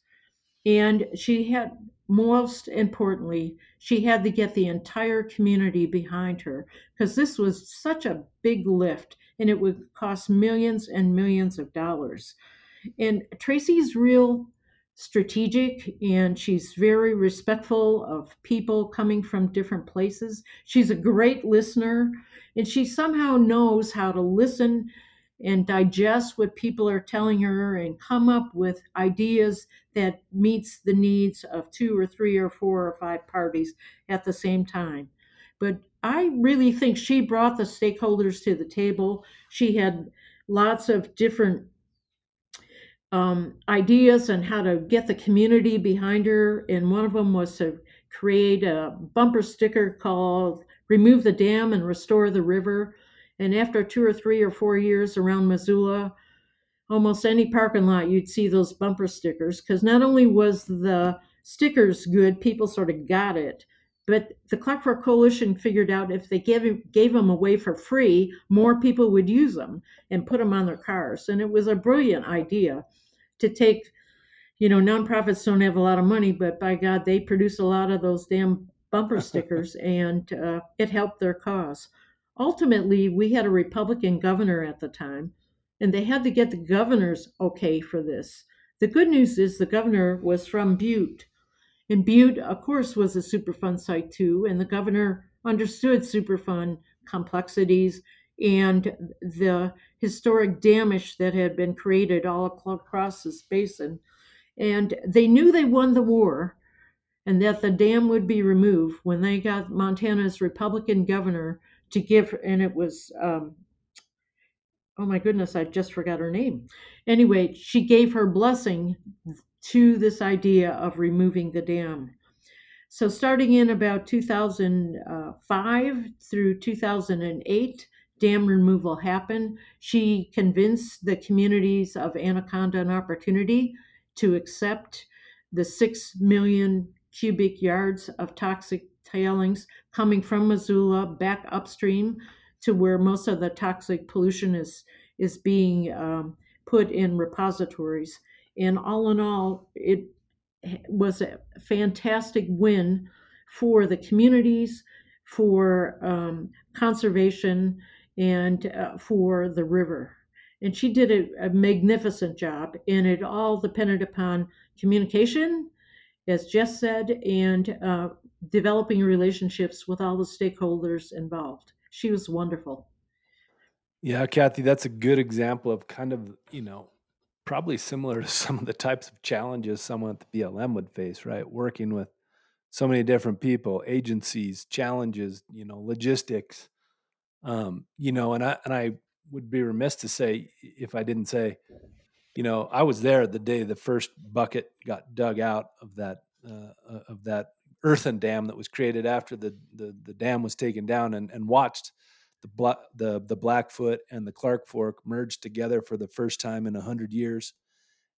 And she had, most importantly, she had to get the entire community behind her because this was such a big lift and it would cost millions and millions of dollars. And Tracy's real strategic and she's very respectful of people coming from different places. She's a great listener and she somehow knows how to listen and digest what people are telling her and come up with ideas that meets the needs of two or three or four or five parties at the same time. But I really think she brought the stakeholders to the table. She had lots of different um, ideas on how to get the community behind her. And one of them was to create a bumper sticker called Remove the Dam and Restore the River. And after two or three or four years around Missoula, almost any parking lot, you'd see those bumper stickers because not only was the stickers good, people sort of got it, but the Clark Fork Coalition figured out if they gave, gave them away for free, more people would use them and put them on their cars. And it was a brilliant idea to take, you know, nonprofits don't have a lot of money, but by God, they produce a lot of those damn bumper stickers and uh, it helped their cause. Ultimately, we had a Republican governor at the time, and they had to get the governor's okay for this. The good news is the governor was from Butte. And Butte, of course, was a Superfund site too, and the governor understood Superfund complexities and the historic damage that had been created all across this basin. And they knew they won the war and that the dam would be removed when they got Montana's Republican governor to give, and it was, um, oh my goodness, I just forgot her name. Anyway, she gave her blessing to this idea of removing the dam. So starting in about two thousand five through two thousand eight, dam removal happened. She convinced the communities of Anaconda and Opportunity to accept the six million cubic yards of toxic tailings coming from Missoula back upstream to where most of the toxic pollution is, is being um, put in repositories. And all in all, it was a fantastic win for the communities, for um, conservation, and uh, for the river. And she did a, a magnificent job, and it all depended upon communication, as Jess said, and uh, developing relationships with all the stakeholders involved. She was wonderful. Yeah, Kathy, that's a good example of kind of, you know, probably similar to some of the types of challenges someone at the B L M would face, right? Working with so many different people, agencies, challenges, you know, logistics, um, you know, and I and I would be remiss to say if I didn't say, you know, I was there the day the first bucket got dug out of that uh, of that earthen dam that was created after the the, the dam was taken down, and, and watched the Bla- the the Blackfoot and the Clark Fork merge together for the first time in a hundred years.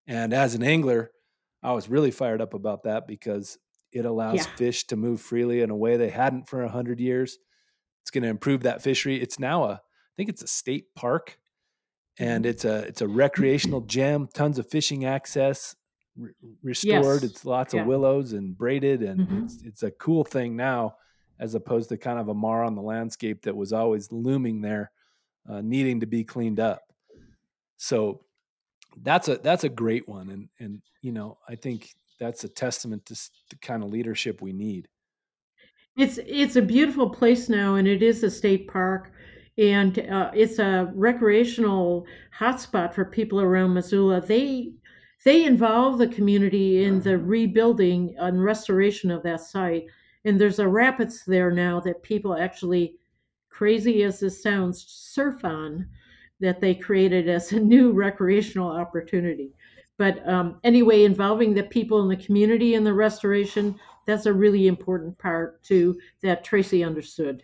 And as an angler, I was really fired up about that because it allows Yeah. fish to move freely in a way they hadn't for a hundred years. It's going to improve that fishery. It's now a, I think it's a state park, and it's a it's a recreational gem. Tons of fishing access re- restored. Yes. It's lots Yeah. of willows and braided, and Mhm. it's it's a cool thing now, as opposed to kind of a mar on the landscape that was always looming there, uh, needing to be cleaned up. So that's a that's a great one, and and you know I think that's a testament to s- the kind of leadership we need. It's it's a beautiful place now, and it is a state park, and uh, it's a recreational hotspot for people around Missoula. They they involve the community in the rebuilding and restoration of that site, and there's a rapids there now that people actually, crazy as this sounds, surf on, that they created as a new recreational opportunity. But um, anyway, involving the people in the community in the restoration, that's a really important part too that Tracy understood.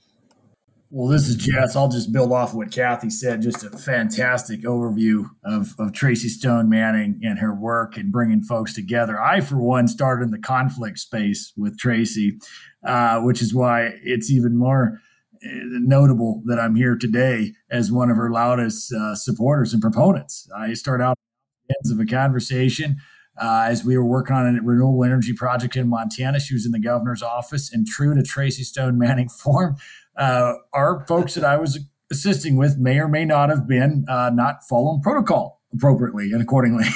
Well, this is Jess. I'll just build off what Kathy said. Just a fantastic overview of, of Tracy Stone Manning and her work and bringing folks together. I, for one, started in the conflict space with Tracy, uh, which is why it's even more uh, notable that I'm here today as one of her loudest uh, supporters and proponents. I started out ends of a conversation uh, as we were working on a renewable energy project in Montana. She was in the governor's office, and true to Tracy Stone Manning form, uh, our folks that I was assisting with may or may not have been uh, not following protocol appropriately and accordingly.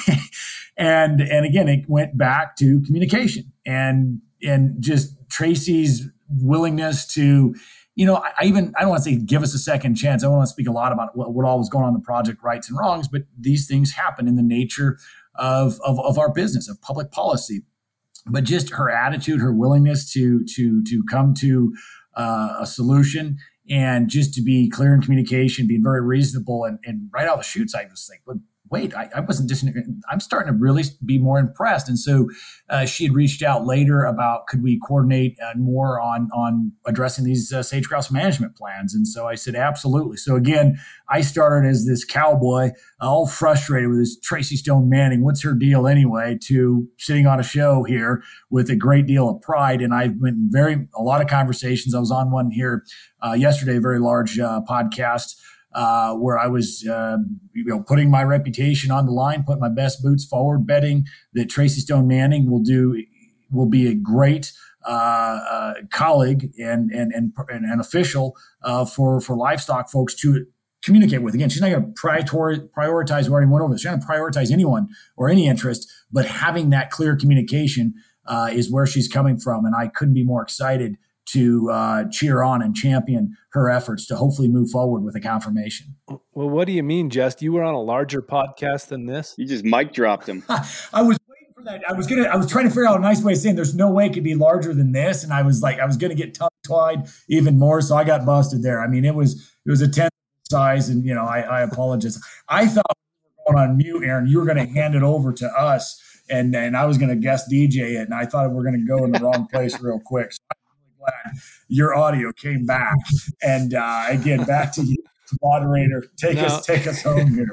and and again, it went back to communication and and just Tracy's willingness to, you know, I, I even, I don't want to say give us a second chance. I don't want to speak a lot about what, what all was going on in the project, rights and wrongs, but these things happen in the nature of, of, of our business, of public policy. But just her attitude, her willingness to, to, to come to uh, a solution and just to be clear in communication, being very reasonable. And, and right out of the chutes, I was like, well, wait, I, I wasn't just, I'm starting to really be more impressed. And so uh, she had reached out later about could we coordinate uh, more on, on addressing these uh, sage grouse management plans. And so I said, absolutely. So again, I started as this cowboy, all frustrated with this Tracy Stone Manning. What's her deal anyway? To sitting on a show here with a great deal of pride. And I've been very, a lot of conversations. I was on one here uh, yesterday, a very large uh, podcast Uh, where I was, uh, you know, putting my reputation on the line, putting my best boots forward, betting that Tracy Stone Manning will do, will be a great uh, uh, colleague and and and and an official uh, for for livestock folks to communicate with. Again, she's not going to prior- prioritize. We already went over this. She's not going to prioritize anyone or any interest, but having that clear communication uh, is where she's coming from, and I couldn't be more excited to uh, cheer on and champion her efforts to hopefully move forward with a confirmation. Well, what do you mean, Jess? You were on a larger podcast than this? You just mic dropped him. I was waiting for that. I was gonna. I was trying to figure out a nice way of saying there's no way it could be larger than this, and I was like, I was gonna get tongue-tied even more, so I got busted there. I mean, it was it was a tenth size, and you know, I, I apologize. I thought we were going on mute, Aaron. You were going to hand it over to us, and and I was going to guest D J it, and I thought we were going to go in the wrong place real quick. So glad your audio came back. And uh, again, back to you, moderator. Take no. us, take us home here.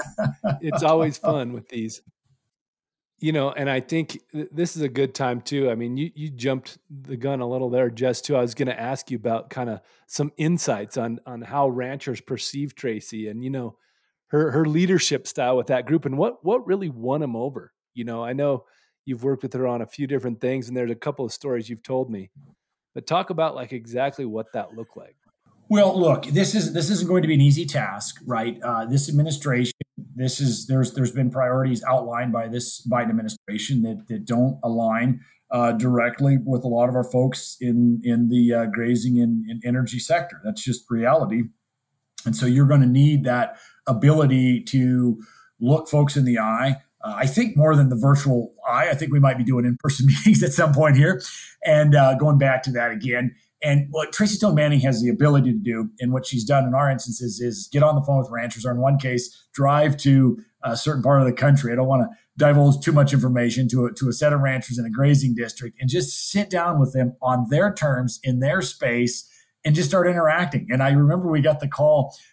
It's always fun with these, you know. And I think th- this is a good time too. I mean, you you jumped the gun a little there, Jess. Too. I was going to ask you about kind of some insights on on how ranchers perceive Tracy, and you know, her her leadership style with that group, and what what really won them over. You know, I know you've worked with her on a few different things, and there's a couple of stories you've told me. But talk about like exactly what that looked like. Well, look, this is this isn't going to be an easy task, right? Uh, this administration, this is there's there's been priorities outlined by this Biden administration that that don't align uh, directly with a lot of our folks in in the uh, grazing and, and energy sector. That's just reality, and so you're going to need that ability to look folks in the eye. Uh, I think more than the virtual eye, I think we might be doing in-person meetings at some point here. And uh, going back to that again, and what Tracy Stone Manning has the ability to do, and what she's done in our instances, is get on the phone with ranchers, or in one case, drive to a certain part of the country. I don't want to divulge too much information to a, to a set of ranchers in a grazing district, and just sit down with them on their terms, in their space, and just start interacting. And I remember we got the call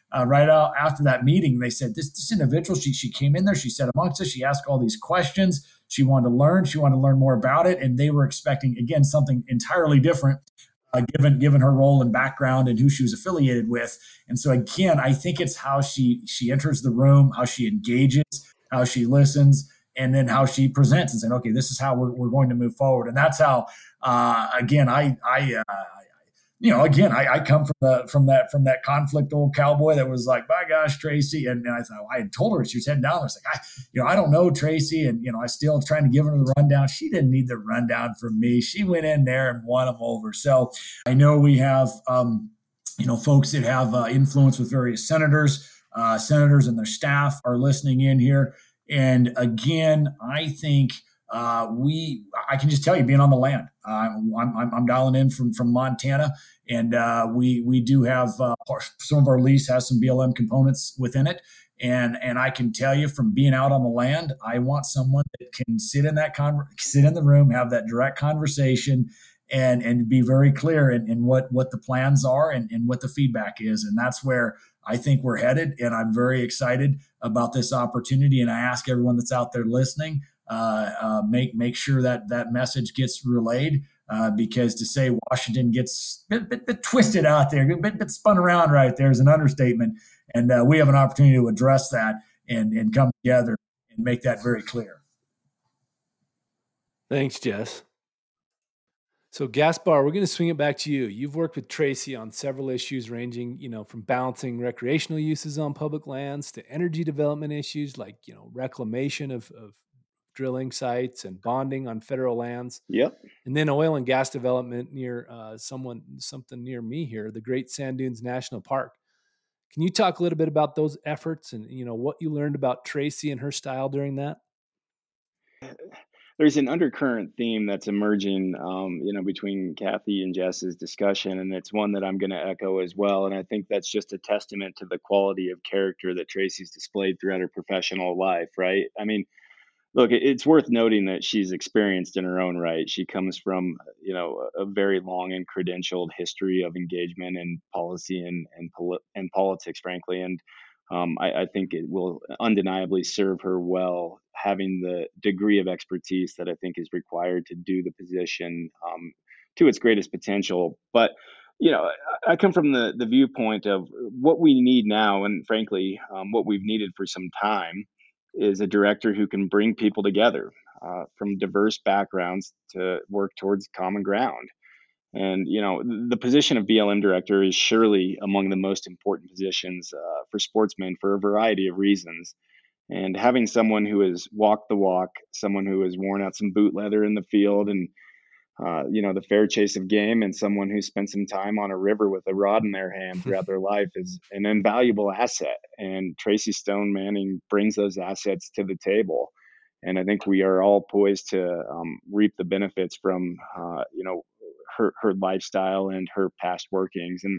uh, right out after that meeting, they said, this, this individual, she, she came in there, she sat amongst us, she asked all these questions, she wanted to learn, she wanted to learn more about it, and they were expecting, again, something entirely different, uh, given given her role and background and who she was affiliated with. And so, again, I think it's how she she enters the room, how she engages, how she listens, and then how she presents and saying, okay, this is how we're, we're going to move forward. And that's how, uh, again, I, I, uh, you know, again, I, I come from the, from that, from that conflict old cowboy that was like, by gosh, Tracy. And, and I thought, well, I had told her, she was heading down. I was like, I, you know, I don't know Tracy. And, you know, I still trying to give her the rundown. She didn't need the rundown from me. She went in there and won them over. So I know we have, um, you know, folks that have uh, influence with various senators, uh, senators and their staff are listening in here. And again, I think uh, we, I can just tell you, being on the land, uh, I'm, I'm, I'm dialing in from, from Montana, and uh, we, we do have uh, some of our lease has some B L M components within it. And, and I can tell you from being out on the land, I want someone that can sit in that con- sit in the room, have that direct conversation, and, and be very clear in, in what, what the plans are and, and what the feedback is. And that's where I think we're headed, and I'm very excited about this opportunity. And I ask everyone that's out there listening, uh, uh, make make sure that that message gets relayed, uh, because to say Washington gets a bit, bit, bit twisted out there, a bit, bit spun around right there is an understatement. And uh, we have an opportunity to address that and, and come together and make that very clear. Thanks, Jess. So Gaspar, we're going to swing it back to you. You've worked with Tracy on several issues ranging, you know, from balancing recreational uses on public lands to energy development issues like, you know, reclamation of, of drilling sites and bonding on federal lands. Yep. And then oil and gas development near uh, someone, something near me here, the Great Sand Dunes National Park. Can you talk a little bit about those efforts and, you know, what you learned about Tracy and her style during that? There's an undercurrent theme that's emerging, um, you know, between Kathy and Jess's discussion, and it's one that I'm going to echo as well. And I think that's just a testament to the quality of character that Tracy's displayed throughout her professional life, right? I mean, look, it's worth noting that she's experienced in her own right. She comes from, you know, a very long and credentialed history of engagement in policy and and, poli- and politics, frankly. And um, I, I think it will undeniably serve her well, having the degree of expertise that I think is required to do the position um, to its greatest potential. But you know, I I come from the the viewpoint of what we need now, and frankly, um, what we've needed for some time is a director who can bring people together uh, from diverse backgrounds to work towards common ground. And you know, the position of B L M director is surely among the most important positions uh, for sportsmen for a variety of reasons. And having someone who has walked the walk, someone who has worn out some boot leather in the field and uh, you know, the fair chase of game, and someone who spent some time on a river with a rod in their hand throughout their life is an invaluable asset. And Tracy Stone Manning brings those assets to the table. And I think we are all poised to um, reap the benefits from, uh, you know, her, her lifestyle and her past workings. And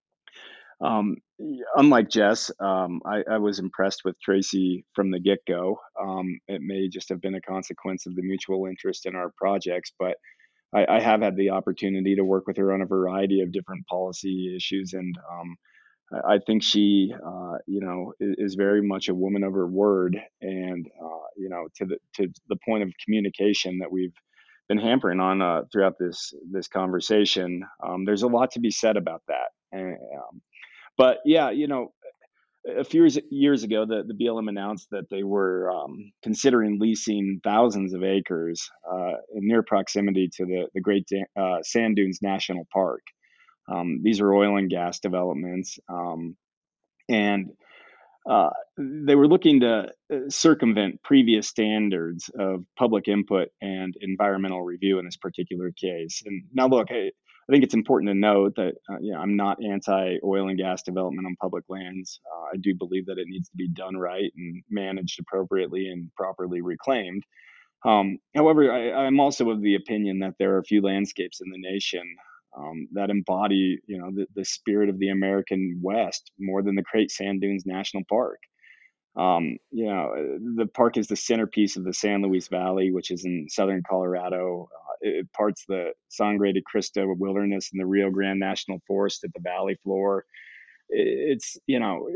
um, unlike Jess, um, I, I was impressed with Tracy from the get-go. Um, it may just have been a consequence of the mutual interest in our projects, but I, I have had the opportunity to work with her on a variety of different policy issues, and um, I, I think she, uh, you know, is, is very much a woman of her word, and uh, you know, to the to the point of communication that we've been hampering on uh, throughout this this conversation. Um, there's a lot to be said about that, and, um, but yeah, you know, a few years, years ago, the, the B L M announced that they were um, considering leasing thousands of acres uh, in near proximity to the, the Great uh, Sand Dunes National Park. Um, these are oil and gas developments. Um, and uh, they were looking to circumvent previous standards of public input and environmental review in this particular case. And now, look, I, I think it's important to note that uh, you know, I'm not anti-oil and gas development on public lands. Uh, I do believe that it needs to be done right and managed appropriately and properly reclaimed. Um, however, I, I'm also of the opinion that there are a few landscapes in the nation um, that embody, you know, the, the spirit of the American West more than the Great Sand Dunes National Park. Um, you know, the park is the centerpiece of the San Luis Valley, which is in southern Colorado. Uh, it parts the Sangre de Cristo Wilderness and the Rio Grande National Forest at the valley floor. it's, you know,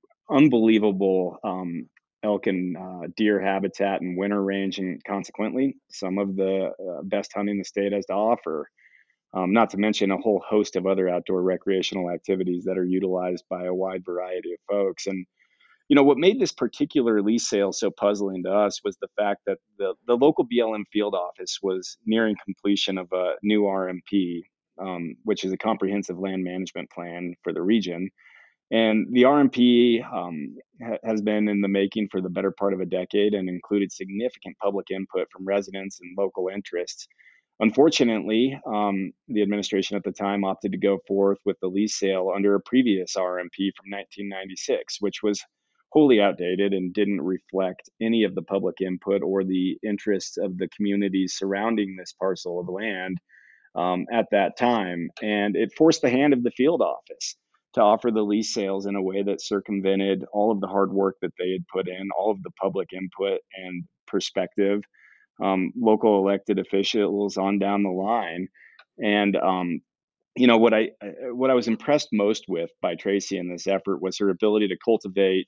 unbelievable um, elk and uh, deer habitat and winter range, and consequently some of the uh, best hunting the state has to offer. Um, not to mention a whole host of other outdoor recreational activities that are utilized by a wide variety of folks. And you know what made this particular lease sale so puzzling to us was the fact that the the local B L M field office was nearing completion of a new R M P, um, which is a comprehensive land management plan for the region. And the R M P um, ha- has been in the making for the better part of a decade and included significant public input from residents and local interests. Unfortunately, um, the administration at the time opted to go forth with the lease sale under a previous R M P from nineteen ninety-six, which was wholly outdated and didn't reflect any of the public input or the interests of the communities surrounding this parcel of land um, at that time. And it forced the hand of the field office to offer the lease sales in a way that circumvented all of the hard work that they had put in, all of the public input and perspective, um, local elected officials on down the line. And, um, you know, what I what I was impressed most with by Tracy in this effort was her ability to cultivate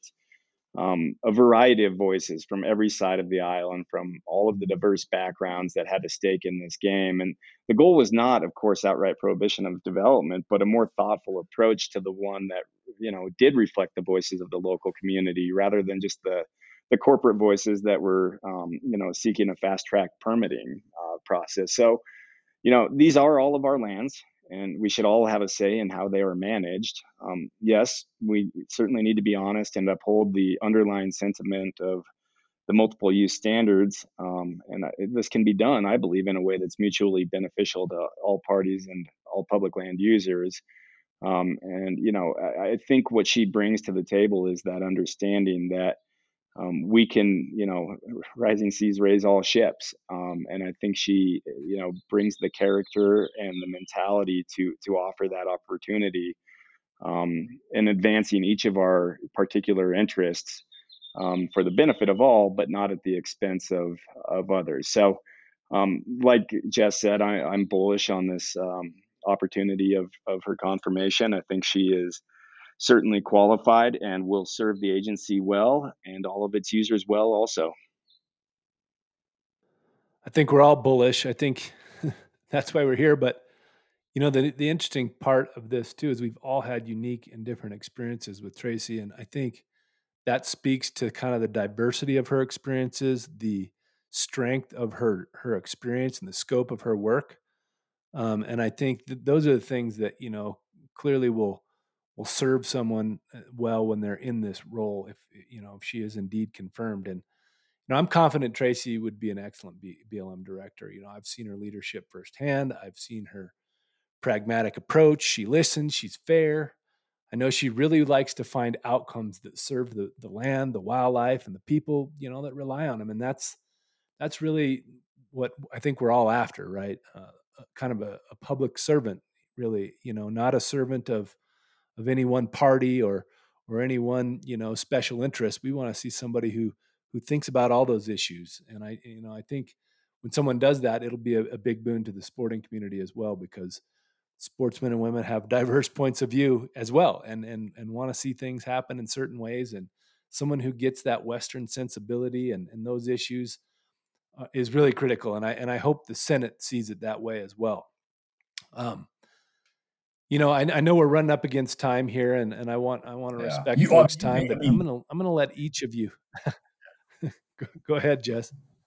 um, a variety of voices from every side of the aisle and from all of the diverse backgrounds that had a stake in this game. And the goal was not, of course, outright prohibition of development, but a more thoughtful approach to the one that, you know, did reflect the voices of the local community rather than just the the corporate voices that were, um, you know, seeking a fast track permitting uh, process. So, you know, these are all of our lands, and we should all have a say in how they are managed. Um, yes, we certainly need to be honest and uphold the underlying sentiment of the multiple use standards. Um, and this can be done, I believe, in a way that's mutually beneficial to all parties and all public land users. Um, and, you know, I, I think what she brings to the table is that understanding that um, we can, you know, rising seas raise all ships. Um, and I think she, you know, brings the character and the mentality to to offer that opportunity um, in advancing each of our particular interests um, for the benefit of all, but not at the expense of of others. So, um, like Jess said, I, I'm bullish on this um, opportunity of of her confirmation. I think she is certainly qualified and will serve the agency well and all of its users well also. I think we're all bullish. I think that's why we're here. But you know, the the interesting part of this too is we've all had unique and different experiences with Tracy, and I think that speaks to kind of the diversity of her experiences, the strength of her her experience, and the scope of her work. Um, and I think that those are the things that you know clearly will will serve someone uh, well when they're in this role. If you know if she is indeed confirmed, and you know, I'm confident Tracy would be an excellent B- BLM director. You know, I've seen her leadership firsthand. I've seen her pragmatic approach. She listens. She's fair. I know she really likes to find outcomes that serve the the land, the wildlife, and the people, you know, that rely on them. And that's that's really what I think we're all after, right? Uh, a- kind of a, a public servant, really. You know, not a servant of of any one party or or any one you know special interest. We want to see somebody who who thinks about all those issues. And I you know I think when someone does that, it'll be a, a big boon to the sporting community as well, because sportsmen and women have diverse points of view as well, and and and want to see things happen in certain ways. And someone who gets that Western sensibility and, and those issues uh, is really critical. And I and I hope the Senate sees it that way as well. Um, you know, I, I know we're running up against time here, and, and I want I want to Yeah. respect You, folks' I time, but mean, I'm gonna I'm gonna let each of you go, go ahead, Jess.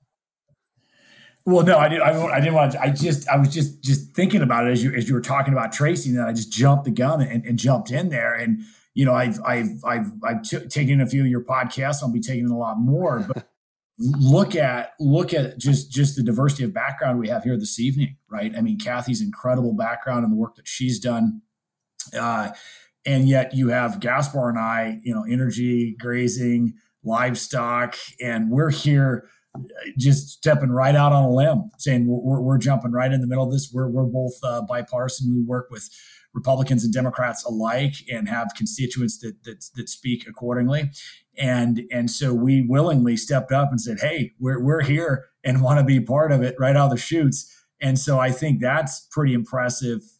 well, no, I didn't. I, don't- I didn't want to. I just, I was just, just thinking about it as you, as you were talking about Tracy, and then I just jumped the gun and, and jumped in there. And you know, I've, I've, I've, I've t- taken a few of your podcasts. I'll be taking a lot more. But look at, look at just, just the diversity of background we have here this evening, right? I mean, Kathy's incredible background and the work that she's done, uh, and yet you have Gaspar and I, you know, energy, grazing, livestock, and we're here just stepping right out on a limb, saying we're, we're jumping right in the middle of this. We're, we're both uh, bipartisan. We work with Republicans and Democrats alike and have constituents that, that, that speak accordingly. And, and so we willingly stepped up and said, hey, we're, we're here and want to be part of it right out of the chutes. And so I think that's pretty impressive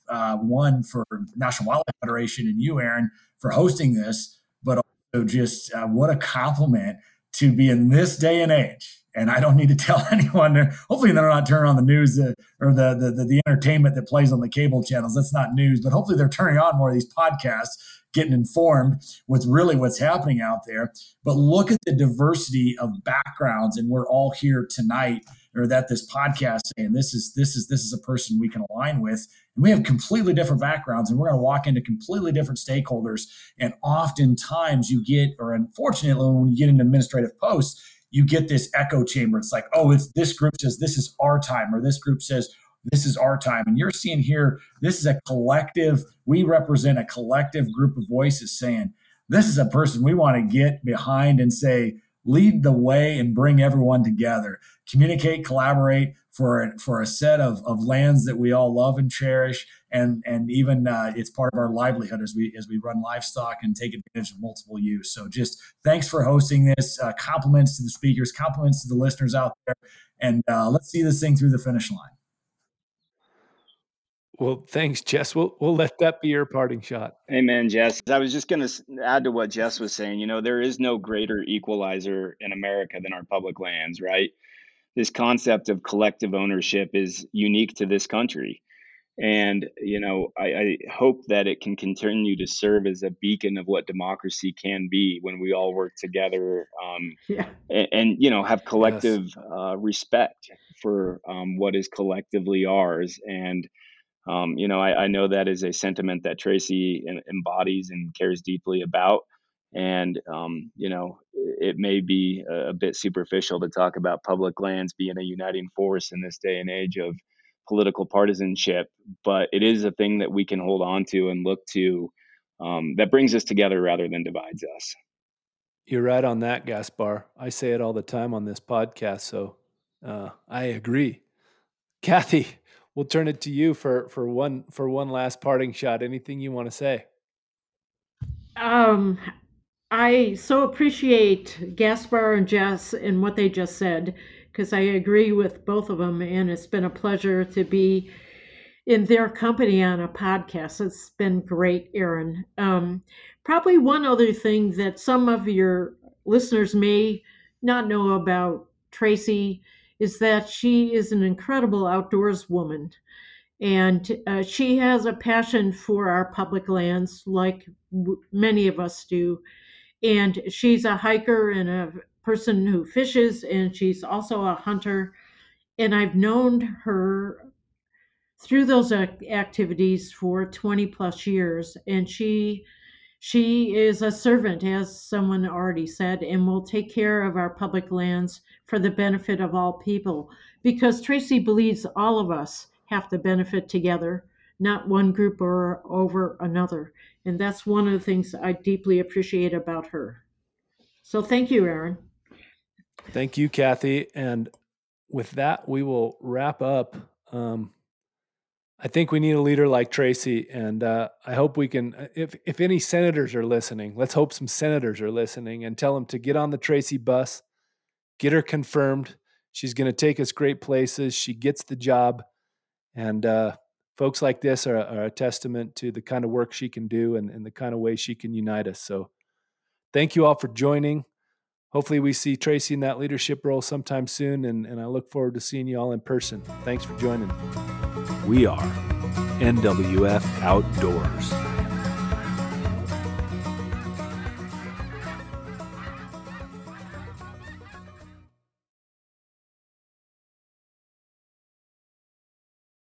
uh, one for National Wildlife Federation and you, Aaron, for hosting this, but also just uh, what a compliment to be in this day and age. And I don't need to tell anyone. Hopefully, they're not turning on the news uh, or the, the the the entertainment that plays on the cable channels. That's not news, but hopefully, they're turning on more of these podcasts, getting informed with really what's happening out there. But look at the diversity of backgrounds, and we're all here tonight, or that this podcast saying this is this is this is a person we can align with, and we have completely different backgrounds, and we're going to walk into completely different stakeholders. And oftentimes, you get, or unfortunately, when you get into administrative posts, you get this echo chamber. It's like, oh, it's this group says this is our time, or this group says this is our time. And you're seeing here, this is a collective, we represent a collective group of voices saying, this is a person we want to get behind and say, lead the way and bring everyone together. Communicate, collaborate for a, for a set of, of lands that we all love and cherish. And, and even uh, it's part of our livelihood as we as we run livestock and take advantage of multiple use. So just thanks for hosting this. Uh, compliments to the speakers, compliments to the listeners out there. And uh, let's see this thing through the finish line. Well, thanks, Jess. We'll we'll let that be your parting shot. Amen, Jess. I was just going to add to what Jess was saying. You know, there is no greater equalizer in America than our public lands, right? This concept of collective ownership is unique to this country. And, you know, I, I hope that it can continue to serve as a beacon of what democracy can be when we all work together um, Yeah. and, and, you know, have collective yes. uh, respect for um, what is collectively ours. And, um, you know, I, I know that is a sentiment that Tracy embodies and cares deeply about. And, um, you know, it may be a, a bit superficial to talk about public lands being a uniting force in this day and age of political partisanship, but it is a thing that we can hold on to and look to um, that brings us together rather than divides us. You're right on that, Gaspar. I say it all the time on this podcast, so uh, I agree. Kathy, we'll turn it to you for, for one for one last parting shot. Anything you want to say? Um, I so appreciate Gaspar and Jess and what they just said, because I agree with both of them, and it's been a pleasure to be in their company on a podcast. It's been great, Aaron. Um, probably one other thing that some of your listeners may not know about Tracy is that she is an incredible outdoors woman, and uh, she has a passion for our public lands like w- many of us do. And she's a hiker and a person who fishes, and she's also a hunter. And I've known her through those activities for twenty plus years. And she she is a servant, as someone already said, and will take care of our public lands for the benefit of all people. Because Tracy believes all of us have to benefit together, not one group or over another. And that's one of the things I deeply appreciate about her. So thank you, Aaron. Thank you, Kathy. And with that, we will wrap up. Um, I think we need a leader like Tracy, and uh, I hope we can, if if any senators are listening, let's hope some senators are listening and tell them to get on the Tracy bus, get her confirmed. She's going to take us great places. She gets the job. And uh, folks like this are, are a testament to the kind of work she can do and, and the kind of way she can unite us. So thank you all for joining. Hopefully we see Tracy in that leadership role sometime soon, and, and I look forward to seeing you all in person. Thanks for joining. We are N W F Outdoors.